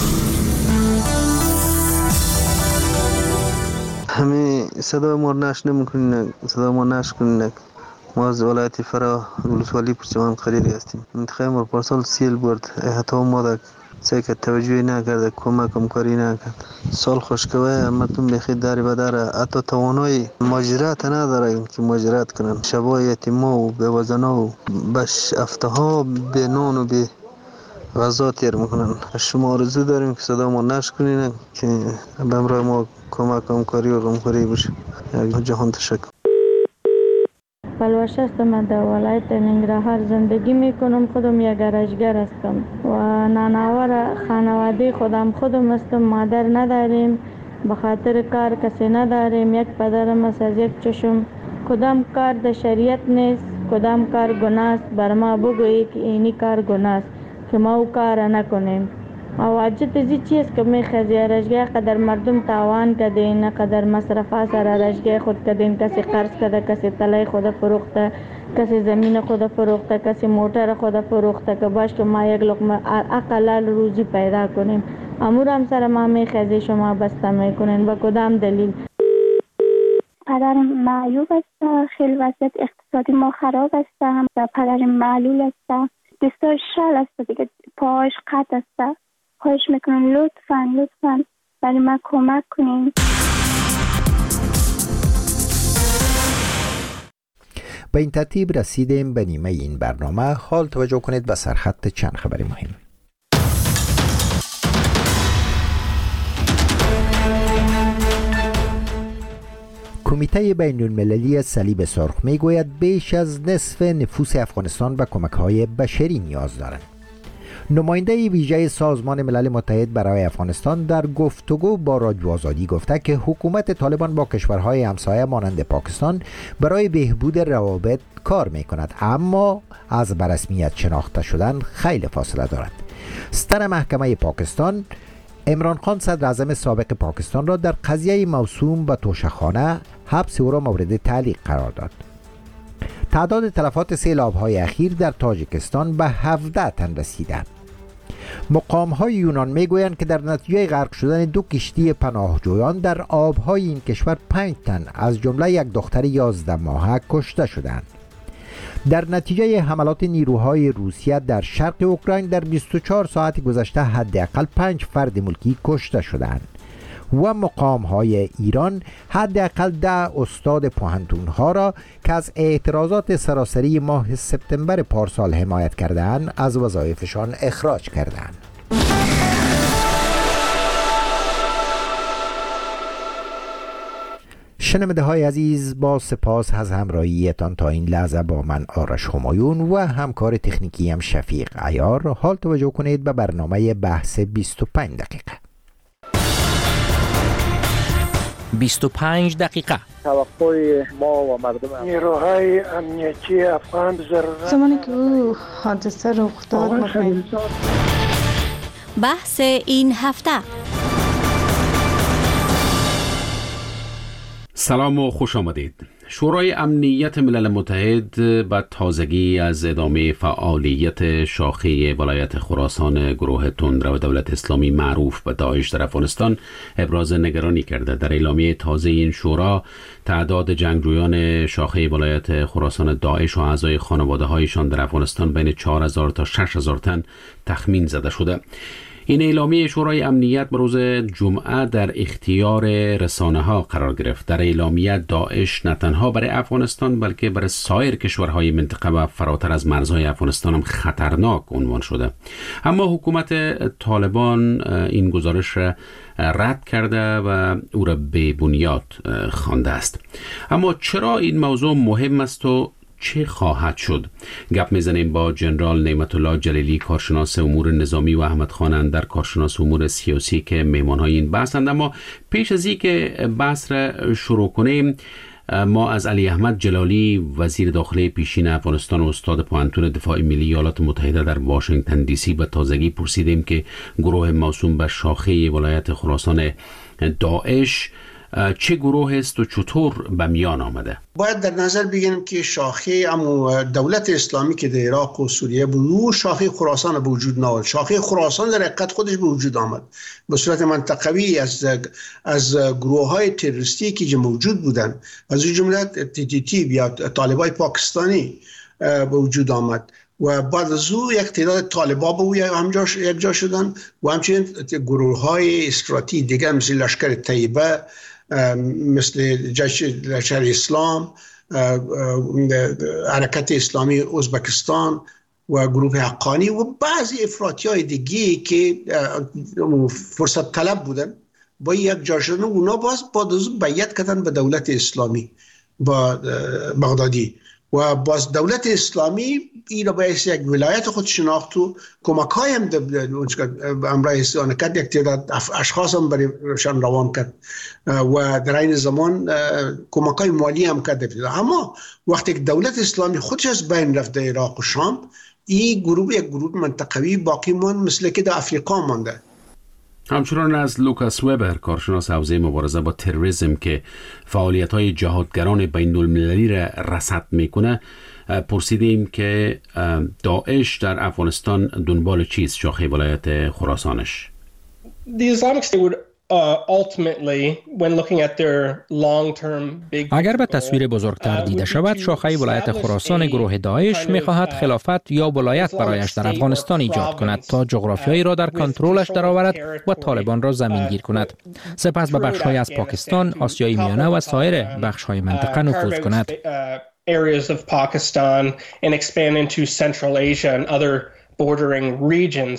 همه صدا ما نشر نمی‌کنین، صدا ما نشر کنین. ما از ولایت فرا ولسوالی پرچمان قریری هستیم. منطقه ما پارسال سیل برد، حتی ما در سیک توجهی نکرده، کمک کاری نکرد. سال خوشگوه مردم بخیر داری بداره، حتی توانای ماجرات نداره که ماجرات کنن. شبای یتیما و بیوزنا و بش افتها به نان و به غذا تیر میکنن. شما آرزو داریم که صدا ما نشر کنین که به امرای ما کمک کاری و غمخوری بشه. جهان تشکر. پلوش هستم، من در ولایت ننگرهار زندگی میکنم. خودم یک گرجگر هستم و نانآور خانواده خودم هستم. مادر نداریم، به خاطر کار کسی نداریم. یک پدرم است از یک چشم. کدام کار در شریعت نیست، کدام کار گناه است. بر ما بگویی که اینی کار گناه است که ما او کار نکنیم. واجد زی چیز که میخزی رشگاه قدر مردم تاوان کردین، قدر مصرفات سر رشگاه خود کردین، کسی قرض کرده، کسی طلای خود فروخته، کسی زمین خود فروخته، کسی موتر خود فروخته که باش که ما یک لقمه اقلال روزی پیدا کنیم. امور هم سر ما میخزی شما بسته میکنین با کدام دلیل؟ پدر معیوب است، خیلی وضعیت اقتصادی ما خراب است، هم پدر معلول است، دستاش شل است دیگه، پاش قطع است. خواهش میکنم لطفاً برای من کمک کنین. به این ترتیب رسیدیم به نیمه این برنامه. حال توجه کنید به سرخط چند خبر مهم. کمیته بین المللی صلیب سرخ میگوید بیش از نصف نفوس افغانستان به کمک‌های بشری نیاز دارند. نماینده ویژه سازمان ملل متحد برای افغانستان در گفتگو با رادیو آزادی گفته که حکومت طالبان با کشورهای همسایه مانند پاکستان برای بهبود روابط کار می‌کند، اما از به رسمیت شناخته شدن خیلی فاصله دارد. ستر محکمه پاکستان عمران خان صدر اعظم سابق پاکستان را در قضیه موسوم به توشهخانه حبس او را مورد تعلیق قرار داد. تعداد تلفات سیلاب‌های اخیر در تاجیکستان به 17 تن رسیده. مقام‌های یونان میگویند که در نتیجه غرق شدن 2 کشتی پناهجویان در آب‌های این کشور 5 تن از جمله یک دختر 11 ماهه کشته شدند. در نتیجه حملات نیروهای روسیه در شرق اوکراین در 24 ساعت گذشته حداقل 5 فرد ملکی کشته شدند و مقام‌های ایران حداقل 10 استاد پوهنتون‌ها را که از اعتراضات سراسری ماه سپتامبر پارسال حمایت کردند از وظایفشان اخراج کردند. شنونده های عزیز، با سپاس از همراهیتان تا این لحظه با من آرش همایون و همکار تکنیکی هم شفیق عیار. حال توجه کنید به برنامه بحث 25 دقیقه. 25 دقیقه توقع ما و مردم نیروهای امنیتی افغان ضرورت زمانی که او حادثه رخ داد بحث این هفته. سلام و خوش آمدید. شورای امنیت ملل متحد به تازگی از ادامه فعالیت شاخه ولایت خراسان گروه تندرو دولت اسلامی معروف به داعش در افغانستان ابراز نگرانی کرده. در اعلامیه تازه این شورا تعداد جنگجویان شاخه ولایت خراسان داعش و اعضای خانواده هایشان در افغانستان بین 4000 تا 6000 تن تخمین زده شده. این اعلامیه شورای امنیت به روز جمعه در اختیار رسانه‌ها قرار گرفت. در اعلامیه داعش نه تنها برای افغانستان بلکه برای سایر کشورهای منطقه و فراتر از مرزهای افغانستان هم خطرناک عنوان شده. اما حکومت طالبان این گزارش را رد کرده و او را بی بنیاد خوانده است. اما چرا این موضوع مهم است و چه خواهد شد؟ گپ میزنیم با جنرال نعمت الله جلیلی، کارشناس امور نظامی، و احمد خان اندر، کارشناس امور سیاسی که مهمانهای این بحثند. اما پیش از این که بحث را شروع کنیم، ما از علی احمد جلالی وزیر داخله پیشین افغانستان و استاد پوهنتون دفاع ملی ایالات متحده در واشنگتن دی سی به تازگی پرسیدیم که گروه موسوم به شاخه ولایت خراسان داعش چه گروه است و چطور به میان آمده؟ باید در نظر بگیریم که شاخه دولت اسلامی که در عراق و سوریه بود، شاخه خراسان به وجود نآمد. شاخه خراسان در حقیقت خودش به وجود آمد به صورت منطقوی از گروه های تروریستی که موجود بودند، از جمله TTP یا طالبای پاکستانی به وجود آمد و بعد از او یک تعداد طالبا به او یک جا شدن و همچنین گروه های استراتژی دیگر مثل لشکر طیبه، مثل لشکر اسلام، حرکت اسلامی ازبکستان و گروه حقانی و بعضی افراطی های دیگه که فرصت طلب بودن با یک جا شدن. اونا بعد از او بیعت کردن به دولت اسلامی با بغدادی و باز دولت اسلامی این را باید یک ولایت خود شناخت و کمک های هم امرای استعانه کرد. یک تعداد اشخاص هم برایشان روان کرد و در این زمان کمک های مالی هم کرد. اما وقتی که دولت اسلامی خودش از بین رفت در عراق و شام، این گروه یک گروه منطقوی باقی ماند، مثل که در افریقا مانده. همچنان از لوکاس وبر، کارشناس حوزه مبارزه با تروریسم که فعالیت‌های جهادگران بین‌المللی را رصد میکنه، پرسیدیم که داعش در افغانستان دنبال چیست، شاخه ولایت خراسانش؟ اگر به تصویر بزرگتر دیده شود، شاخه ولایت خراسان گروه داعش می‌خواهد خلافت یا ولایت برایش در افغانستان ایجاد کند تا جغرافیایی را در کنترلش درآورد و طالبان را زمینگیر کند. سپس به بخش‌های از پاکستان، آسیای میانه و سایر بخش‌های منطقه نفوذ کند. areas of Pakistan and expand into Central Asia and other bordering regions.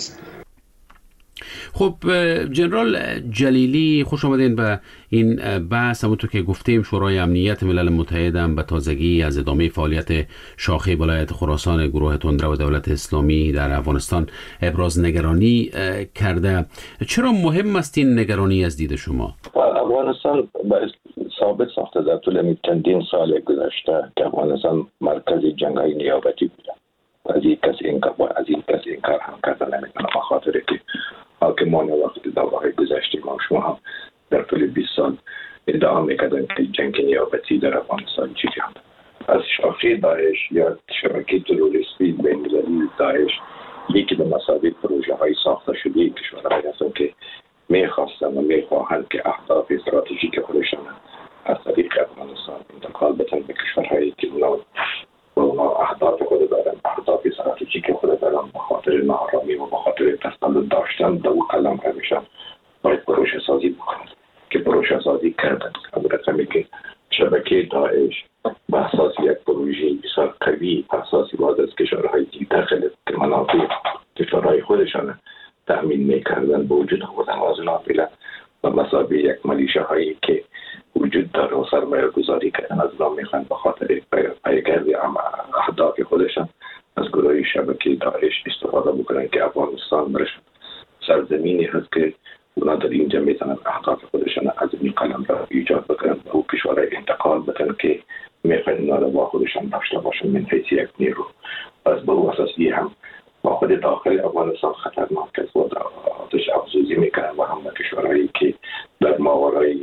خب جنرال جلیلی، خوش آمدین به این بحث. همونطور که گفتیم شورای امنیت ملل متحد هم به تازگی از ادامه فعالیت شاخه ولایت خراسان گروه تندرو و دولت اسلامی در افغانستان ابراز نگرانی کرده. چرا مهم است این نگرانی از دید شما؟ افغانستان ثابت ساخته در طول چندین سال گذشته که افغانستان مرکز جنگ‌های نیابتی بوده. از این کس این کار هم کردن نمیتونه، به خاطر که حاکمان وقتی دوره‌های گذشته ما شما هم در طول 20 سال ادعا میکردن که جنگ نیابتی در افغانستان جریان از شاخه داعش یا شبکه تروریستی بین‌المللی داعش یکی به مسابقه پروژه های ساخته شده کشورهایی هستند که میخواستن و میخواهند که اهداف استراتژیک خودشان از طریق افغانستان انتقال بدن به کشورهایی که اونا اهداف خود دارن، اهداف استراتژیک خود دارن، به خاطر ناآرامی و به خاطر تسلط داشتن دو قلم همیشه باید پروژه سازی بکنند که پروژه سازی کردن. از رقمی که شبکه داعش به اساس یک پروژه بسیار قوی اساسی باز از کشورهای داخل که منافع کشورهای خودشان تأمین میکردن به وجود آوردن از نافله و مسابقه یک ملیشه هایی که وجود داره و سرمایه گذاری کردن از نام میخوان به خاطر پیگرد اهداف خودشان از گروه شبکه داعش استفاده بکنن که افغانستان برشن سرزمینی هست که اونا در اینجا میتونن اهداف خودشان از این قلم را ایجاد بکنن و او کشورهای انتقال بدن که میخوان اونا را با خودشان داشته باشن من حیث یک نیرو. از به او اساسی هم با خود داخل افغانستان خطرناک است و آتش افزوزی میکنن و هم کشورهایی که در ماورای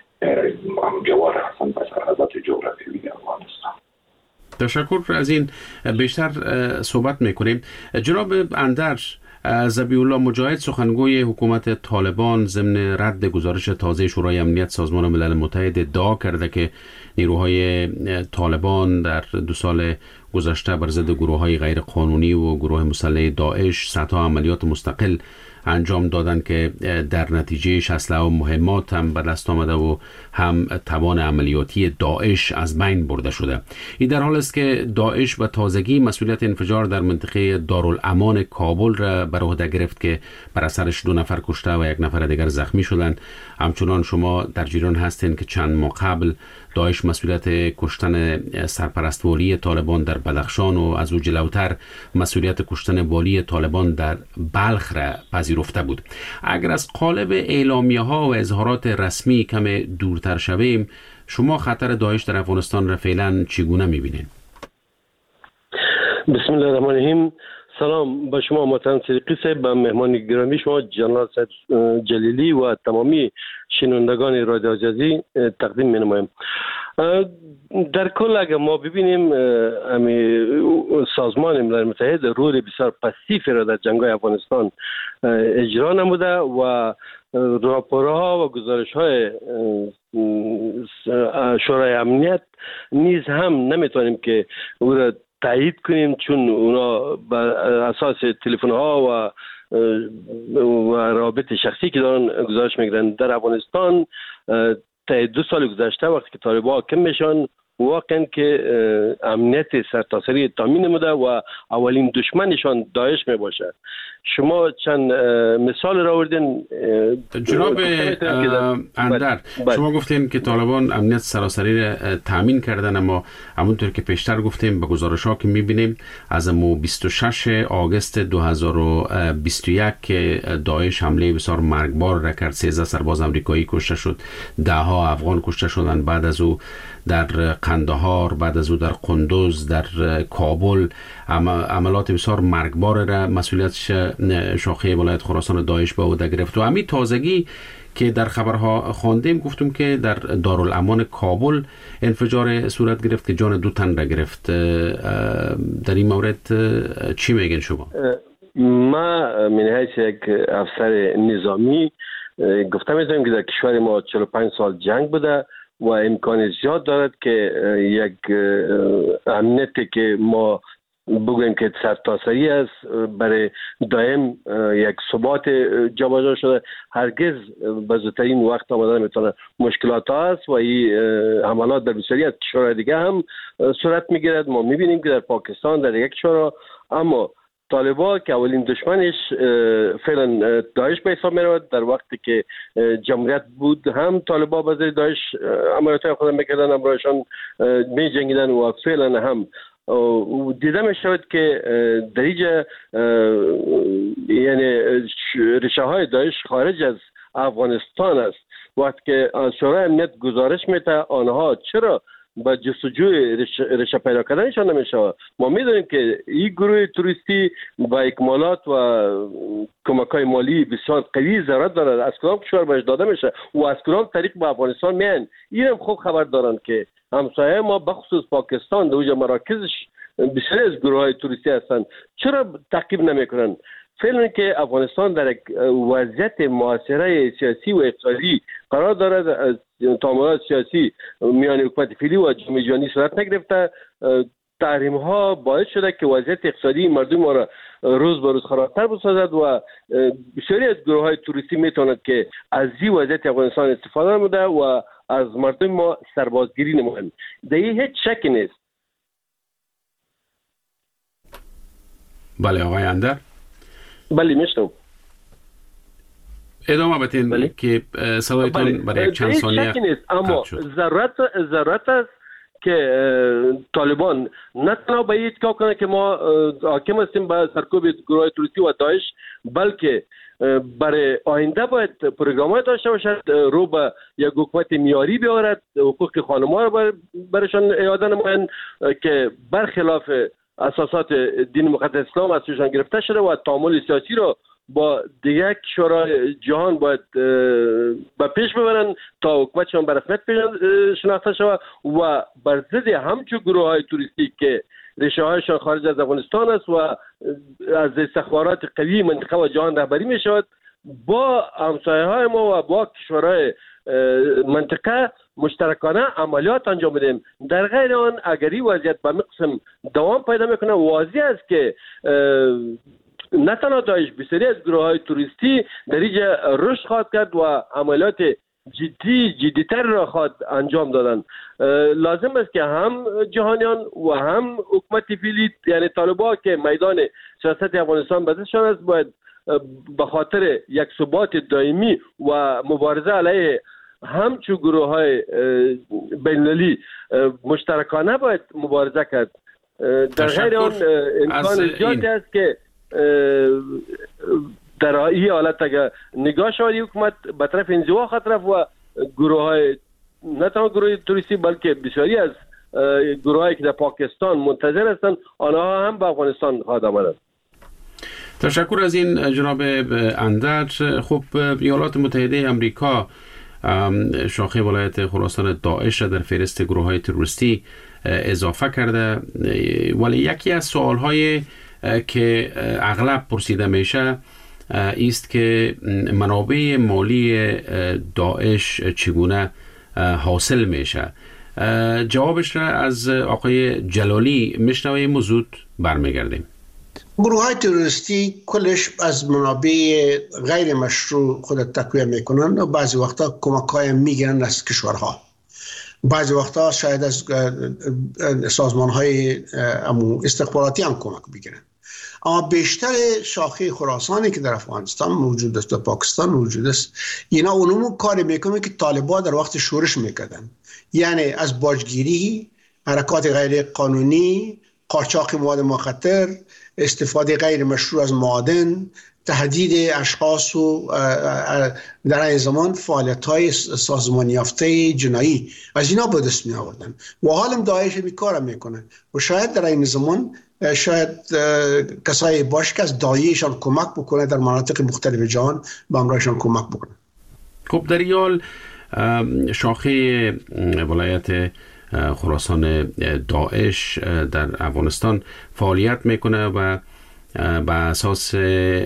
هم جوار هستن به سرحدات جغرافیایی افغانستان. تشکر. از این بیشتر صحبت میکنیم. جناب اندر ذبیح الله مجاهد، سخنگوی حکومت طالبان، ضمن رد گزارش تازه شورای امنیت سازمان ملل متحد ادعا کرده که نیروهای طالبان در 2 سال گذشته بر ضد گروه‌های غیر قانونی و گروه مسلح داعش صدها عملیات مستقل انجام دادن که در نتیجهش اسلحه و مهمات هم به دست آمده و هم توان عملیاتی داعش از بین برده شده. این در حال است که داعش به تازگی مسئولیت انفجار در منطقه دارالامان کابل را بر عهده گرفت که بر اثرش 2 نفر کشته و 1 نفر دیگر زخمی شدند. همچنان شما در جریان هستین که چند ماه قبل داعش مسئولیت کشتن سرپرست طالبان در بدخشان و از او جلوتر مسئولیت کشتن والی طالبان در بلخ را پذیرفته بود. اگر از قالب اعلامیه ها و اظهارات رسمی کم دورتر شویم، شما خطر داعش در افغانستان را فعلا چگونه می‌بینید؟ بسم الله الرحمن الرحیم. سلام به شما محترم صدیقی صاحب، به مهمان گرامی شما جنرال جلیلی و تمامی شنوندگان رادیو آزادی تقدیم می‌نمایم. در کل اگر ما ببینیم سازمان ملل متحد رول بسیار پسیفی را در جنگ‌های افغانستان اجرا نموده و راپورها و گزارش‌های شورای امنیت نیز هم نمیتونیم که او را تایید کنیم، چون اونا بر اساس تلفن‌ها و روابط شخصی که دارن گزارش میگیرن. در افغانستان تا 2 سال گذشته وقتی که طالبان حاکم میشن واقعا که امنیت سرتاسری تامین نموده و اولین دشمنشان داعش می باشد. شما چند مثال را آوردین جناب اندر. شما گفتین که طالبان امنیت سراسری را تامین کردن، اما همونطور که پیشتر گفتیم به گزارش ها که میبینیم از 26 آگوست 2021 که داعش حمله بسیار مرگبار را کرد، 13 سرباز امریکایی کشته شد، 10 افغان کشته شدند. بعد از او در قندهار، بعد از او در قندوز، در کابل عملات بسیار مرگبار را مسئولیت شاخه ولایت خراسان داعش به عهده گرفت. و همین تازگی که در خبرها خواندیم گفتم که در دارالامان کابل انفجار صورت گرفت که جان 2 تن را گرفت. در این مورد چی میگن شما؟ ما من حیث یک افسر نظامی گفتم میتونیم که در کشور ما 45 سال جنگ بوده و امکان زیاد دارد که یک امنیتی که ما بگوییم که سرتاسری است برای دائم یک ثبات جابجا شده هرگز به زودترین وقت آمدن میتونه مشکلات است و این حملات در بسیاری از کشورهای دیگه هم صورت میگیرد. ما میبینیم که در پاکستان در یک کشور، اما طالبان که اولین دشمنش فعلا داعش به حساب میرود. در وقتی که جمهوریت بود هم طالبان به ضد داعش عملیات خود میکردن، امرایشان می جنگیدن و فعلا هم دیده می شود که در اینجا یعنی ریشه های داعش خارج از افغانستان است. وقتی که شورای امنیت گزارش میده آنها چرا با جستجوی ریشه پیدا کردنشان نمیشه. ما میدونیم که این گروه توریستی با اکمالات و کمک‌های مالی بسیار قوی ضرورت دارد. از کدام کشور بهش داده میشه و از کدام طریق به افغانستان میان. اینم خوب خبر دارن که همسایه ما بخصوص پاکستان در اونجا مراکزش بسیاری از گروه‌های توریستی هستند. چرا تعقیب نمیکنن؟ فعلا که افغانستان در یک وضعیت معاصره سیاسی و اقتصادی قرار دارد، تعاملات سیاسی میان حکومت فعلی و جامعه جهانی صورت نگرفته، تحریم ها باعث شده که وضعیت اقتصادی مردم ما را روز به روز خرابتر بسازد و بسیاری از گروه های توریستی میتواند که از این وضعیت افغانستان استفاده نموده و از مردم ما سربازگیری نمایند. در این هیچ شکی نیست. بله آقای اندر. بله میشنم. ادامه بدین که صدایتون برای یک چند ثانیه اما ضرورت است که طالبان نه تنها به این اتکا کنه که ما حاکم هستیم به سرکوب گروه توریستی و داعش، بلکه برای آینده باید پروگرام‌های داشته باشد رو به یک حکومت معیاری بیاورد، حقوق خانم‌ها رو برایشان اعاده نمایند که برخلاف اساسات دین مقدس اسلام از سوشان گرفته شده و تعامل سیاسی رو با دیگر کشورهای جهان باید به پیش ببرن تا حکومتشان به رسمیت شناخته شود و بر ضد همچون گروه های توریستی که ریشه هایشان خارج از افغانستان است و از استخبارات قوی منطقه و جهان رهبری می شود، با همسایه های ما و با کشورهای منطقه مشترکانه عملیات انجام بدیم. در غیر آن اگر این وضعیت به قسم دوام پیدا میکنه، واضح است که نه تنها داعش بسیاری از گروه های توریستی در اینجا رشد خواهد کرد و عملیات جدیتر را خواهد انجام دادن. لازم است که هم جهانیان و هم حکومت فعلی یعنی طالبان که میدان سیاست افغانستان به دستشان است باید به خاطر یک ثبات دائمی و مبارزه علیه همچون گروه های بین‌المللی مشترکانه باید مبارزه کرد. در غیر آن امکان زیادی است که در این حالت اگر نگاه شود حکومت به طرف انزوا خواهد رفت و گروه های نه تنها گروه توریستی بلکه بسیاری از گروه هایی که در پاکستان منتظر هستند آنها هم به افغانستان خواهد آمدند. تشکر از این جناب اندر. خب ایالات متحده امریکا شاخه ولایت خراسان داعش را در فهرست گروه های تروریستی اضافه کرده، ولی یکی از سوال های که اغلب پرسیده میشه است که منابع مالی داعش چگونه حاصل میشه. جوابش را از آقای جلالی میشنویم. موضوع برمیگردیم. گروه های تروریستی کلش از منابع غیر مشروع خود تقویه میکنن و بعضی وقتا کمک های میگیرن از کشورها، بعضی وقتا شاید از سازمان های استخباراتی هم کمک بگیرن. اما بیشتر شاخه خراسانی که در افغانستان موجود است و پاکستان موجود است، اینا اونمو کاری میکنه که طالبان در وقت شورش میکردن، یعنی از باجگیری، حرکات غیر قانونی، قاچاق مواد مخدر، استفاده غیر مشروع از معادن، تهدید اشخاص و در این زمان فعالیت‌های سازمان یافته جنایی از اینا به دست می آوردن و حالم داعش بیکار میکنن و شاید در این زمان شاید کسایی باشه که از دایهشان کمک بکنه در مناطق مختلف جهان به همراهشان کمک بکنه. خب در این حال شاخه ولایت خراسان داعش در افغانستان فعالیت میکنه و به اساس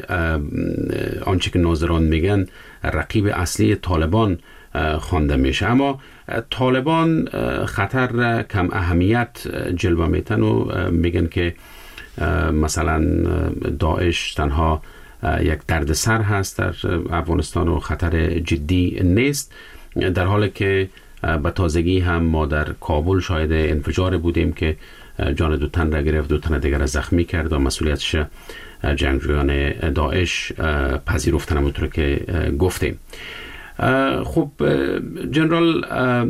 آنچه که ناظران میگن رقیب اصلی طالبان خوانده میشه، اما طالبان خطر کم اهمیت جلوه میتن و میگن که مثلا داعش تنها یک دردسر هست در افغانستان و خطر جدی نیست، در حالی که به تازگی هم ما در کابل شاهد انفجار بودیم که جان 2 تن را گرفت، 2 تن دیگر را زخمی کرد و مسئولیتش جنگجویان داعش پذیرفتن، همونطور که گفتیم. خب جنرال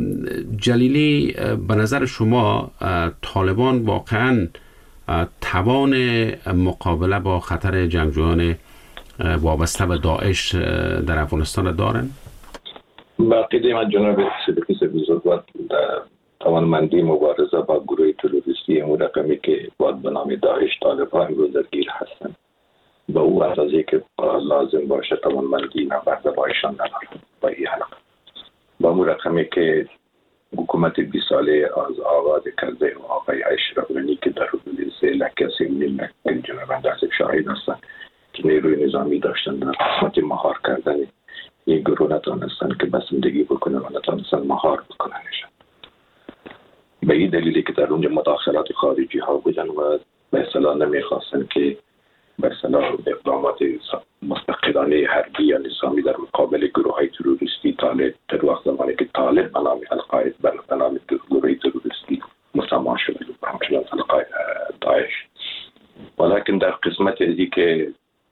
جلیلی، به نظر شما طالبان واقعا توان مقابله با خطر جنگجویان وابسته به داعش در افغانستان را دارن؟ باقی من جناب صدیقی بزرگوار توانمندی مبارزه با گروه تروریستی اون رقمی که باید به نام داعش طالبان امروز درگیر هستند به او اندازه که لازم باشه توانمندی نبرد با ایشان ندارد. با این حلقه با اون رقمی که حکومت 20 ساله از آغاز کرده و آقای اشرف غنی که در حدود 3 لکه 3 لکه جناب اندازه شاهد هستند که نیروی نظامی داشتن در قسمت مهار کردن این گروه نتانستن که بسندگی بکنن و نتانستن مهار بکننشن. به این دلیلی که در اونجا مداخلات خارجی ها بودن و به اصطلاح نمیخواستن که به اصطلاح اقدامات مستقلانه حربی یا نظامی در مقابل گروه های تروریستی طالب در وقت زمانی که طالب به نام القاعده به نام گروه تروریستی مسما شده همچنان داعش، ولیکن در قسمت ازی که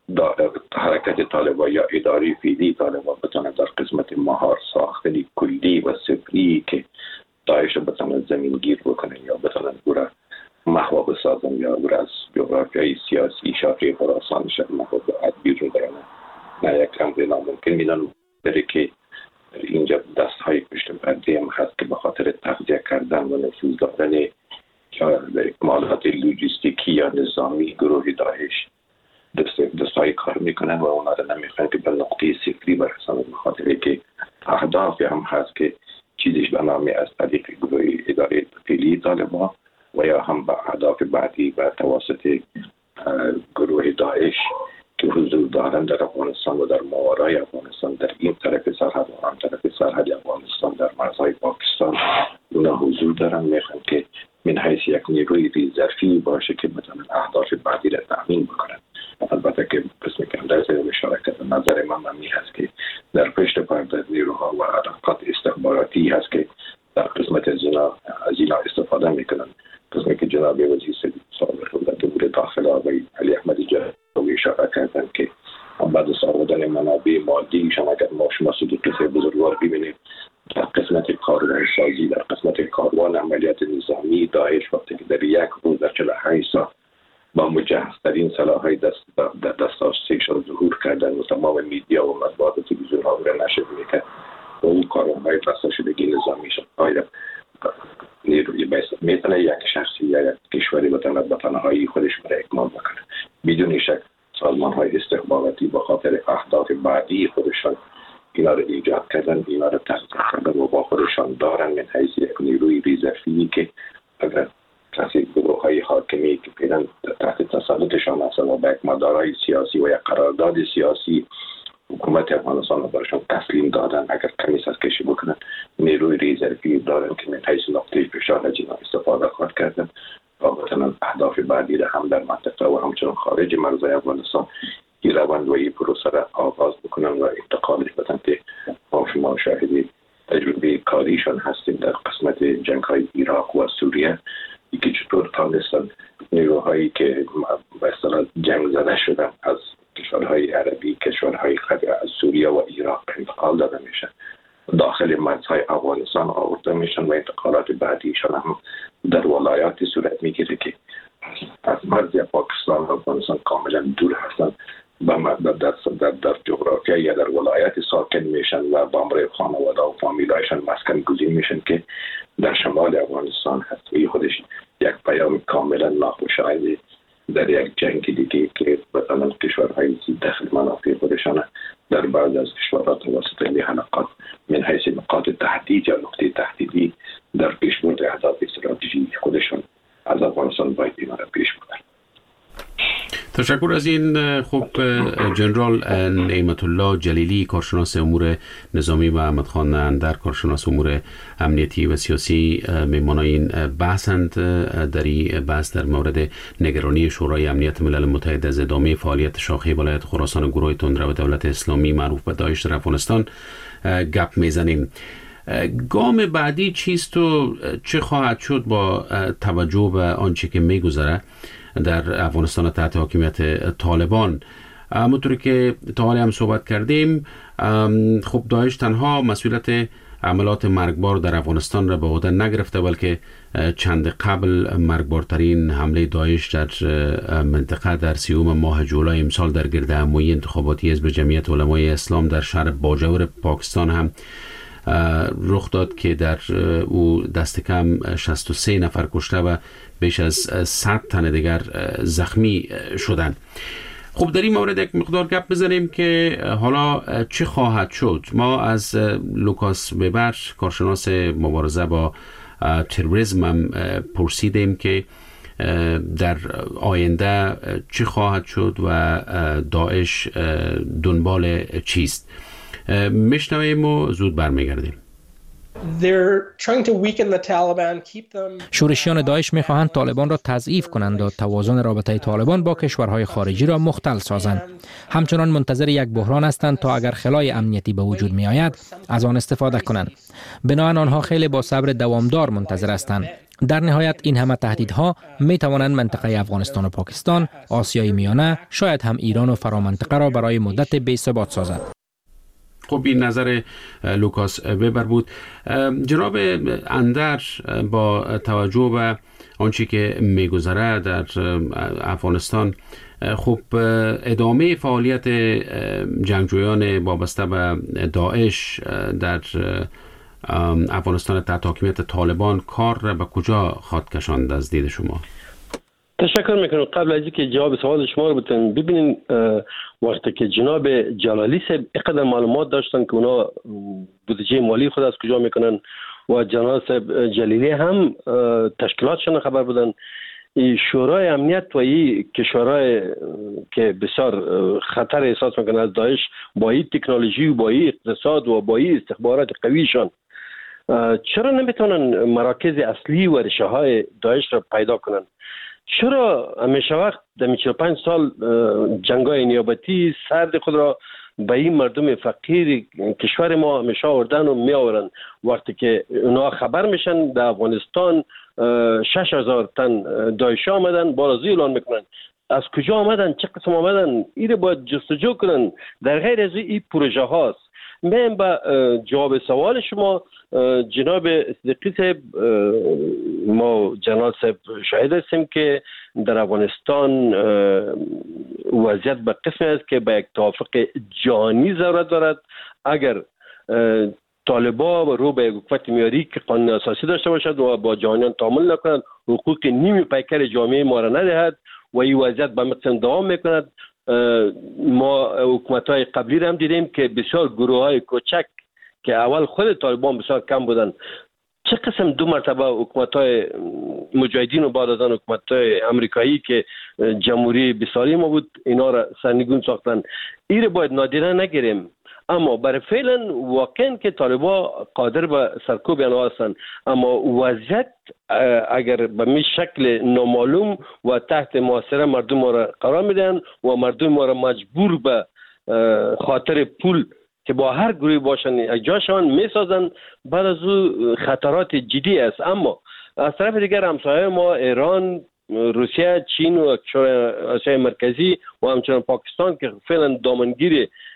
حرکت طالبان یا اداری فیدی طالبان بتانه در قسمت مهار ساختنی کلی و سفری که داعش بتانه زمینگیر بکنه یا بتانه برای محو بسازن یا برای از جغرافیای سیاسی شاخه خراسان شد محو بیرون برانه نه یک امر ناممکن میدن داره که اینجا دست های پشت پرده هم هست که به خاطر تغذیه کردن و نفوذ دادن یا اکمالات لوجستیکی یا نظامی گروه داعش دستایی کار میکنن و اونا رو نمیخوان که به نقطه صفری برسن، به خاطر که اهداف هم هست که چیزش به نام از طریق گروه اداره فعلی طالبان و یا هم به اهداف بعدی به توسط گروه داعش که حضور دارن در افغانستان و در ماورای افغانستان، در این طرف سرحد و آن طرف سرحد افغانستان، در مرزهای پاکستان اونا حضور دارن، میخوان که من حیث یک نیروی ریزرفی باشه که بتونن اهداف بعدی را تامین بکنن. البته که قسم کم در زیر مشارکت نظر من همی هست که در پشت پرده نیروها و علاقات استخباراتی هست که در قسمت از اینا استفاده میکنن. قسمی که جناب وزیر سابق دولت امور داخله آقای علی احمدی جلالی اشاره کردن که بعد از آوردن منابع مادیشان اگر ما شما صدیقی بزرگوار ببینید در قسمت کاروان سازی، در قسمت کاروان عملیات نظامی داعش وقتی که در یک روز در 48 ساعت با مجهزترین سلاح‌های دسترسیشان ظهور کردن و تمام میدیا و مطبوعات تلویزیون ها را نشر میکرد و اون کاروان‌های دسترسیدگی نظامیشان آیا نیروی میتونه یک شخصی یا یک کشوری بتونه به تنهایی خودش را اکمال بکنه. بدون شک سازمان‌های استخباراتی به خاطر اهداف بعدی خودشان اینا رو ایجاد کردن، اینا رو تحقیق کردن و با خودشان دارن من حیث یک نیروی ریزرفی که اگر کسی گروه‌های حاکمی که پیدن تحت تسلطشان هستن و به یک مدارای سیاسی و یک قرارداد سیاسی حکومت افغانستان رو برشان تسلیم دادن، اگر کمی سرکشی بکنن نیروی ریزرفی دارن که من حیث نقطه فشار از اینا استفاده خواهد کردن و بتونن اهداف بعدی را هم در منطقه و همچنان خارج مرزهای افغانستان این روند و این پروسه را آغاز بکنن و انتقالش بدن که ما شما شاهدی تجربه کاریشان هستیم در قسمت جنگ‌های عراق و سوریه که چطور تانستن نیروهایی که به اصطلاح جنگ زده شدن از کشورهای عربی، کشورهای از سوریه و عراق انتقال داده میشن داخل مرزهای افغانستان آورده میشن و انتقالات بعدیشان هم در ولایاتی صورت میگیره که از مرز پاکستان و افغانستان کاملا دور هستن در جغرافیا یا در ولایت ساکن میشن و با امر خانواده و فامیلایشان مسکن گزین میشن که در شمال افغانستان هست. این خودش یک پیام کاملا ناخوشایند در یک جنگ دیگه که مثلا کشورهای داخل منافع خودشان در بعض از کشورها توسط این حلقات من حیث نقاط تهدید یا نقطه تهدیدی در پیشبرد اهداف استراتژی خودشان از افغانستان باید این را پیش بردن. تشکر از این. خب جنرال نعمت الله جلیلی کارشناس امور نظامی و احمد خان اندر کارشناس امور امنیتی و سیاسی میهمانان این بحثند. در این بحث در مورد نگرانی شورای امنیت ملل متحد از ادامه فعالیت شاخه ولایت خراسان گروه تندرو دولت اسلامی معروف به داعش در افغانستان گپ میزنیم. گام بعدی چیست و چه خواهد شد با توجه به آنچه که میگذره در افغانستان تحت حاکمیت طالبان؟ همونطوری که تا حالی هم صحبت کردیم، خب داعش تنها مسئولیت عملات مرگبار در افغانستان را به عهده نگرفته، بلکه چند قبل مرگبارترین حمله داعش در منطقه در 30 ماه جولای امسال در گردهمایی انتخاباتی حزب جمعیت علمای اسلام در شهر باجور پاکستان هم رخ داد که در او دست کم 63 نفر کشته و بیش از 100 تن دیگر زخمی شدند. خب در این مورد یک مقدار گپ بزنیم که حالا چه خواهد شد. ما از لوکاس وبر کارشناس مبارزه با تروریسم هم پرسیدیم که در آینده چه خواهد شد و داعش دنبال چیست. میشنویم و زود برمیگردیم. شورشیان داعش می‌خواهند طالبان را تضعیف کنند و توازن رابطه طالبان با کشورهای خارجی را مختل سازند. همچنان منتظر یک بحران هستند تا اگر خلای امنیتی به وجود می آید از آن استفاده کنند. بنابراین آنها خیلی با صبر دوامدار منتظر هستند. در نهایت این همه تهدیدها می توانند منطقه افغانستان و پاکستان، آسیای میانه، شاید هم ایران و فرامنطقه را برای مدت بی‌ثبات سازد. خب این نظر لوکاس وبر بود. جناب اندر، با توجه به آنچه که میگذره در افغانستان، خب ادامه فعالیت جنگجویان وابسته به داعش در افغانستان تحت حاکمیت طالبان کار را به کجا خواهد کشاند از دید شما؟ تشکر میکنم. قبل از اینکه جواب سوال شما رو بتونم، ببینین وقتی که جناب جلالی صاحب اینقدر معلومات داشتن که اونا بودجه مالی خود از کجا میکنن و جناب صاحب جلیلی هم تشکیلاتشون خبر بودن، شورای امنیت و این کشورهای که بسیار خطر احساس میکنن از داعش با این تکنولوژی و با این اقتصاد و با این استخبارات قویشان، چرا نمیتونن مراکز اصلی و ریشه های داعش را پیدا کنن؟ چرا همیشه وقت در 45 سال جنگای نیابتی سرد خود را به این مردم فقیر کشور ما همیشه آوردن و می آورن؟ وقتی که اونا خبر میشن در افغانستان 6000 تن داعشی آمدن، بارزی اعلان میکنن. از کجا آمدن؟ چه قسم آمدن؟ این باید جستجو کنن. در غیر از این پروژه هاست. من با جواب سوال شما جناب صدیقی صاحب، ما جناب صاحب شاهد هستیم که در افغانستان وضعیت به قسمی است که به یک توافق جهانی ضرورت دارد. اگر طالبان رو به یک حکومت معیاری که قانون اساسی داشته باشد و با جهانیان تعامل نکند، حقوق نیمی پیکر جامعه ما را ندهد و این وضعیت به مثل دوام میکند. ما حکومت‌های قبلی را هم دیدیم که بسیار گروه‌های کوچک که اول خود طالبان بسیار کم بودن، چه قسم دو مرتبه حکومت‌های مجاهدین و بعد از آن حکومت‌های امریکایی که جمهوری بسیاری ما بود اینا را سرنگون ساختن. این را باید نادیده نگیریم. اما برای فعلا واقعا که طالبان قادر به سرکوب آنها هستند، اما وضعیت اگر به می شکل نامعلوم و تحت محاصره مردم ما را قرار میدن و مردم ما را مجبور به خاطر پول که با هر گروهی باشن جاشان میسازن، بعد از او خطرات جدی است. اما از طرف دیگر همسایه ما ایران، روسیه، چین و آسیای مرکزی و همچنان پاکستان که فعلا دامنگیر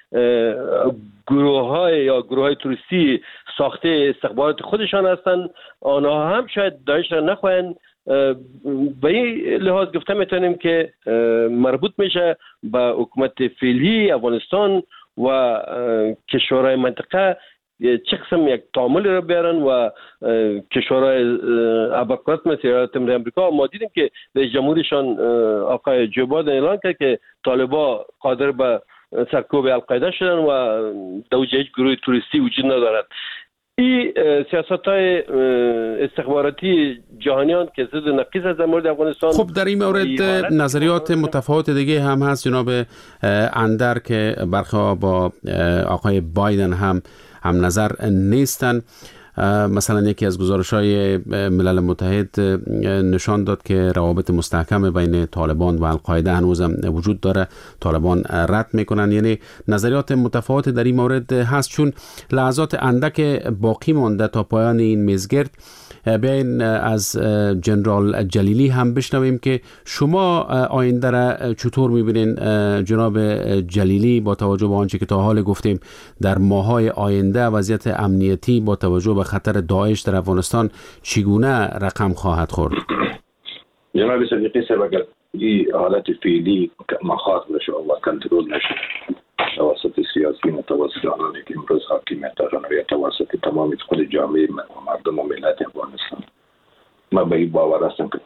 گروه‌های توریستی ساخته استخبارات خودشان هستند. آنها هم شاید داعش را نخواهند. به این لحاظ گفته میتونیم که مربوط میشه به حکومت فعلی افغانستان و کشورهای منطقه چه قسم یک تعامل را بیارن و کشورهای ابرقدرت مثل ایالات متحده آمریکا. ما دیدیم که رئیس جمهورشان آقای جو بایدن اعلان کرد که طالبان قادر به سرکوب القاعده شدن و در هیچ گروه توریستی وجود ندارد. این سیاست‌های استخباراتی جهانیان که ضد نقیض از در مورد افغانستان. خب در این مورد نظریات متفاوت دیگه هم هست جناب اندر که برخی با آقای بایدن هم نظر نیستن. مثلا یکی از گزارش‌های ملل متحد نشان داد که روابط مستحکم بین طالبان و القاعده هنوز هم وجود داره. طالبان رد میکنن. یعنی نظریات متفاوت در این مورد هست. چون لحظات اندک باقی مانده تا پایان این میزگرد، بیاین از جنرال جلیلی هم بشنویم که شما آینده را چطور میبینین جناب جلیلی، با توجه به آنچه که تا حال گفتیم در ماهای آینده وضعیت امنیتی با توجه به خطر داعش در افغانستان چگونه رقم خواهد خورد؟ جناب صدیقی صاحب، اگر این حالت فعلی مخاطب نشه و کنترل نشه توسط سیاسیون، توسط آنانی که امروز حاکمیت دارن و یا توسط تمام خود جامعه مردم و ملت افغانستان، ما به این باور هستم که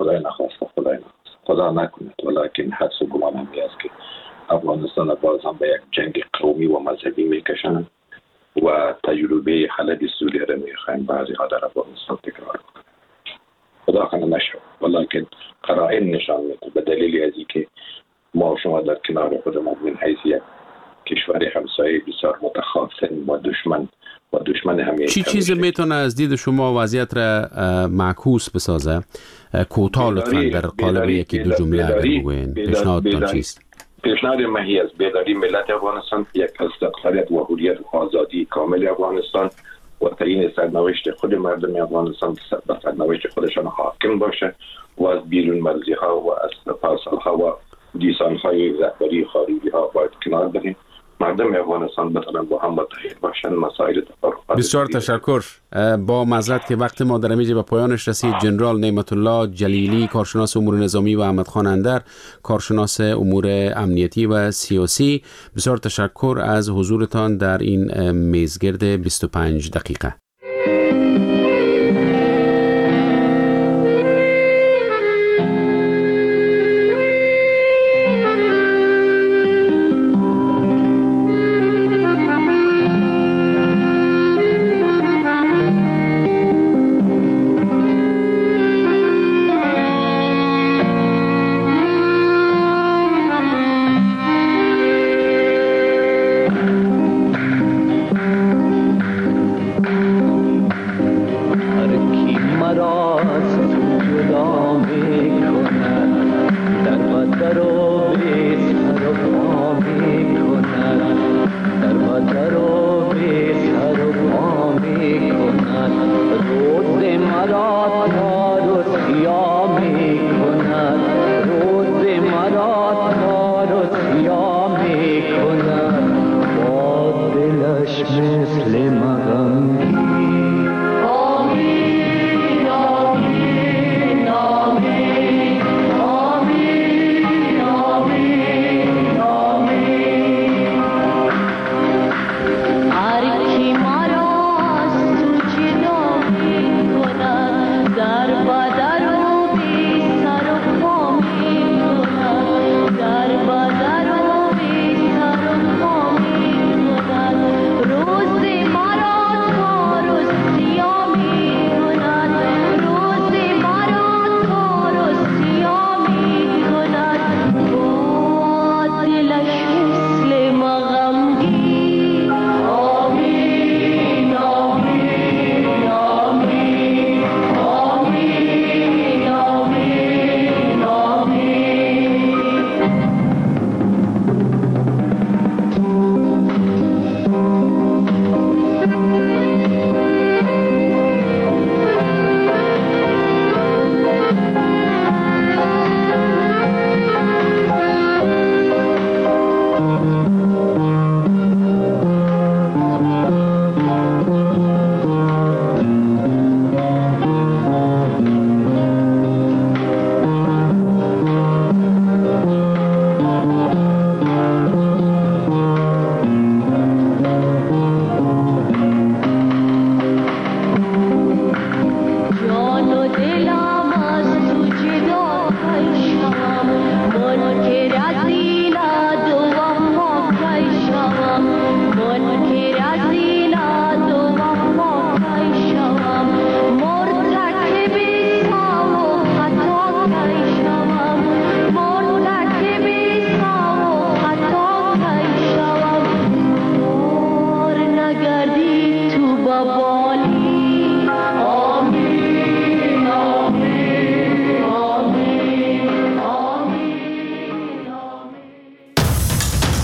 خدا نکند، ولیکن حدس و گمان هم است که افغانستان باز هم به یک جنگ قومی و مذهبی میکشند و تجربه خلد سوریه را میخواهند بعضی ها در افغانستان تکرار کنند. خدا کنه نشد، ولیکن قرائن نشان میده به دلیلی از اینکه ما شما در کنار خودمان من حیثیت کشور همسایه بسیار متخاصم با دشمن همیشه. چی چیز میتونه از دید شما وضعیت را معکوس بسازه؟ کوتاه لطفاً در قالب یکی دو جمله اگر بگوین. پیشنهادتان چیست؟ پیشنهاد مهی از بیداری ملت افغانستان، یک از استقلالیت و حریت و آزادی کامل افغانستان و تعیین سرنوشت خود مردم افغانستان به سرنوشت خودشان حاکم باشه و از بیرون مرزی ها و از پارسال ها و دیسان های رهبری خارجی ها باید کنار بریم. مردم افغانستان بتونن با هم متحد باشن. مسائل بسیار تشکر. با معذرت که وقت ما در اینجا به پایانش رسید، جنرال نعمت الله جلیلی، کارشناس امور نظامی، و احمد خان اندر، کارشناس امور امنیتی و سیاسی، بسیار تشکر از حضورتان در این میزگرد 25 دقیقه. مثل مغم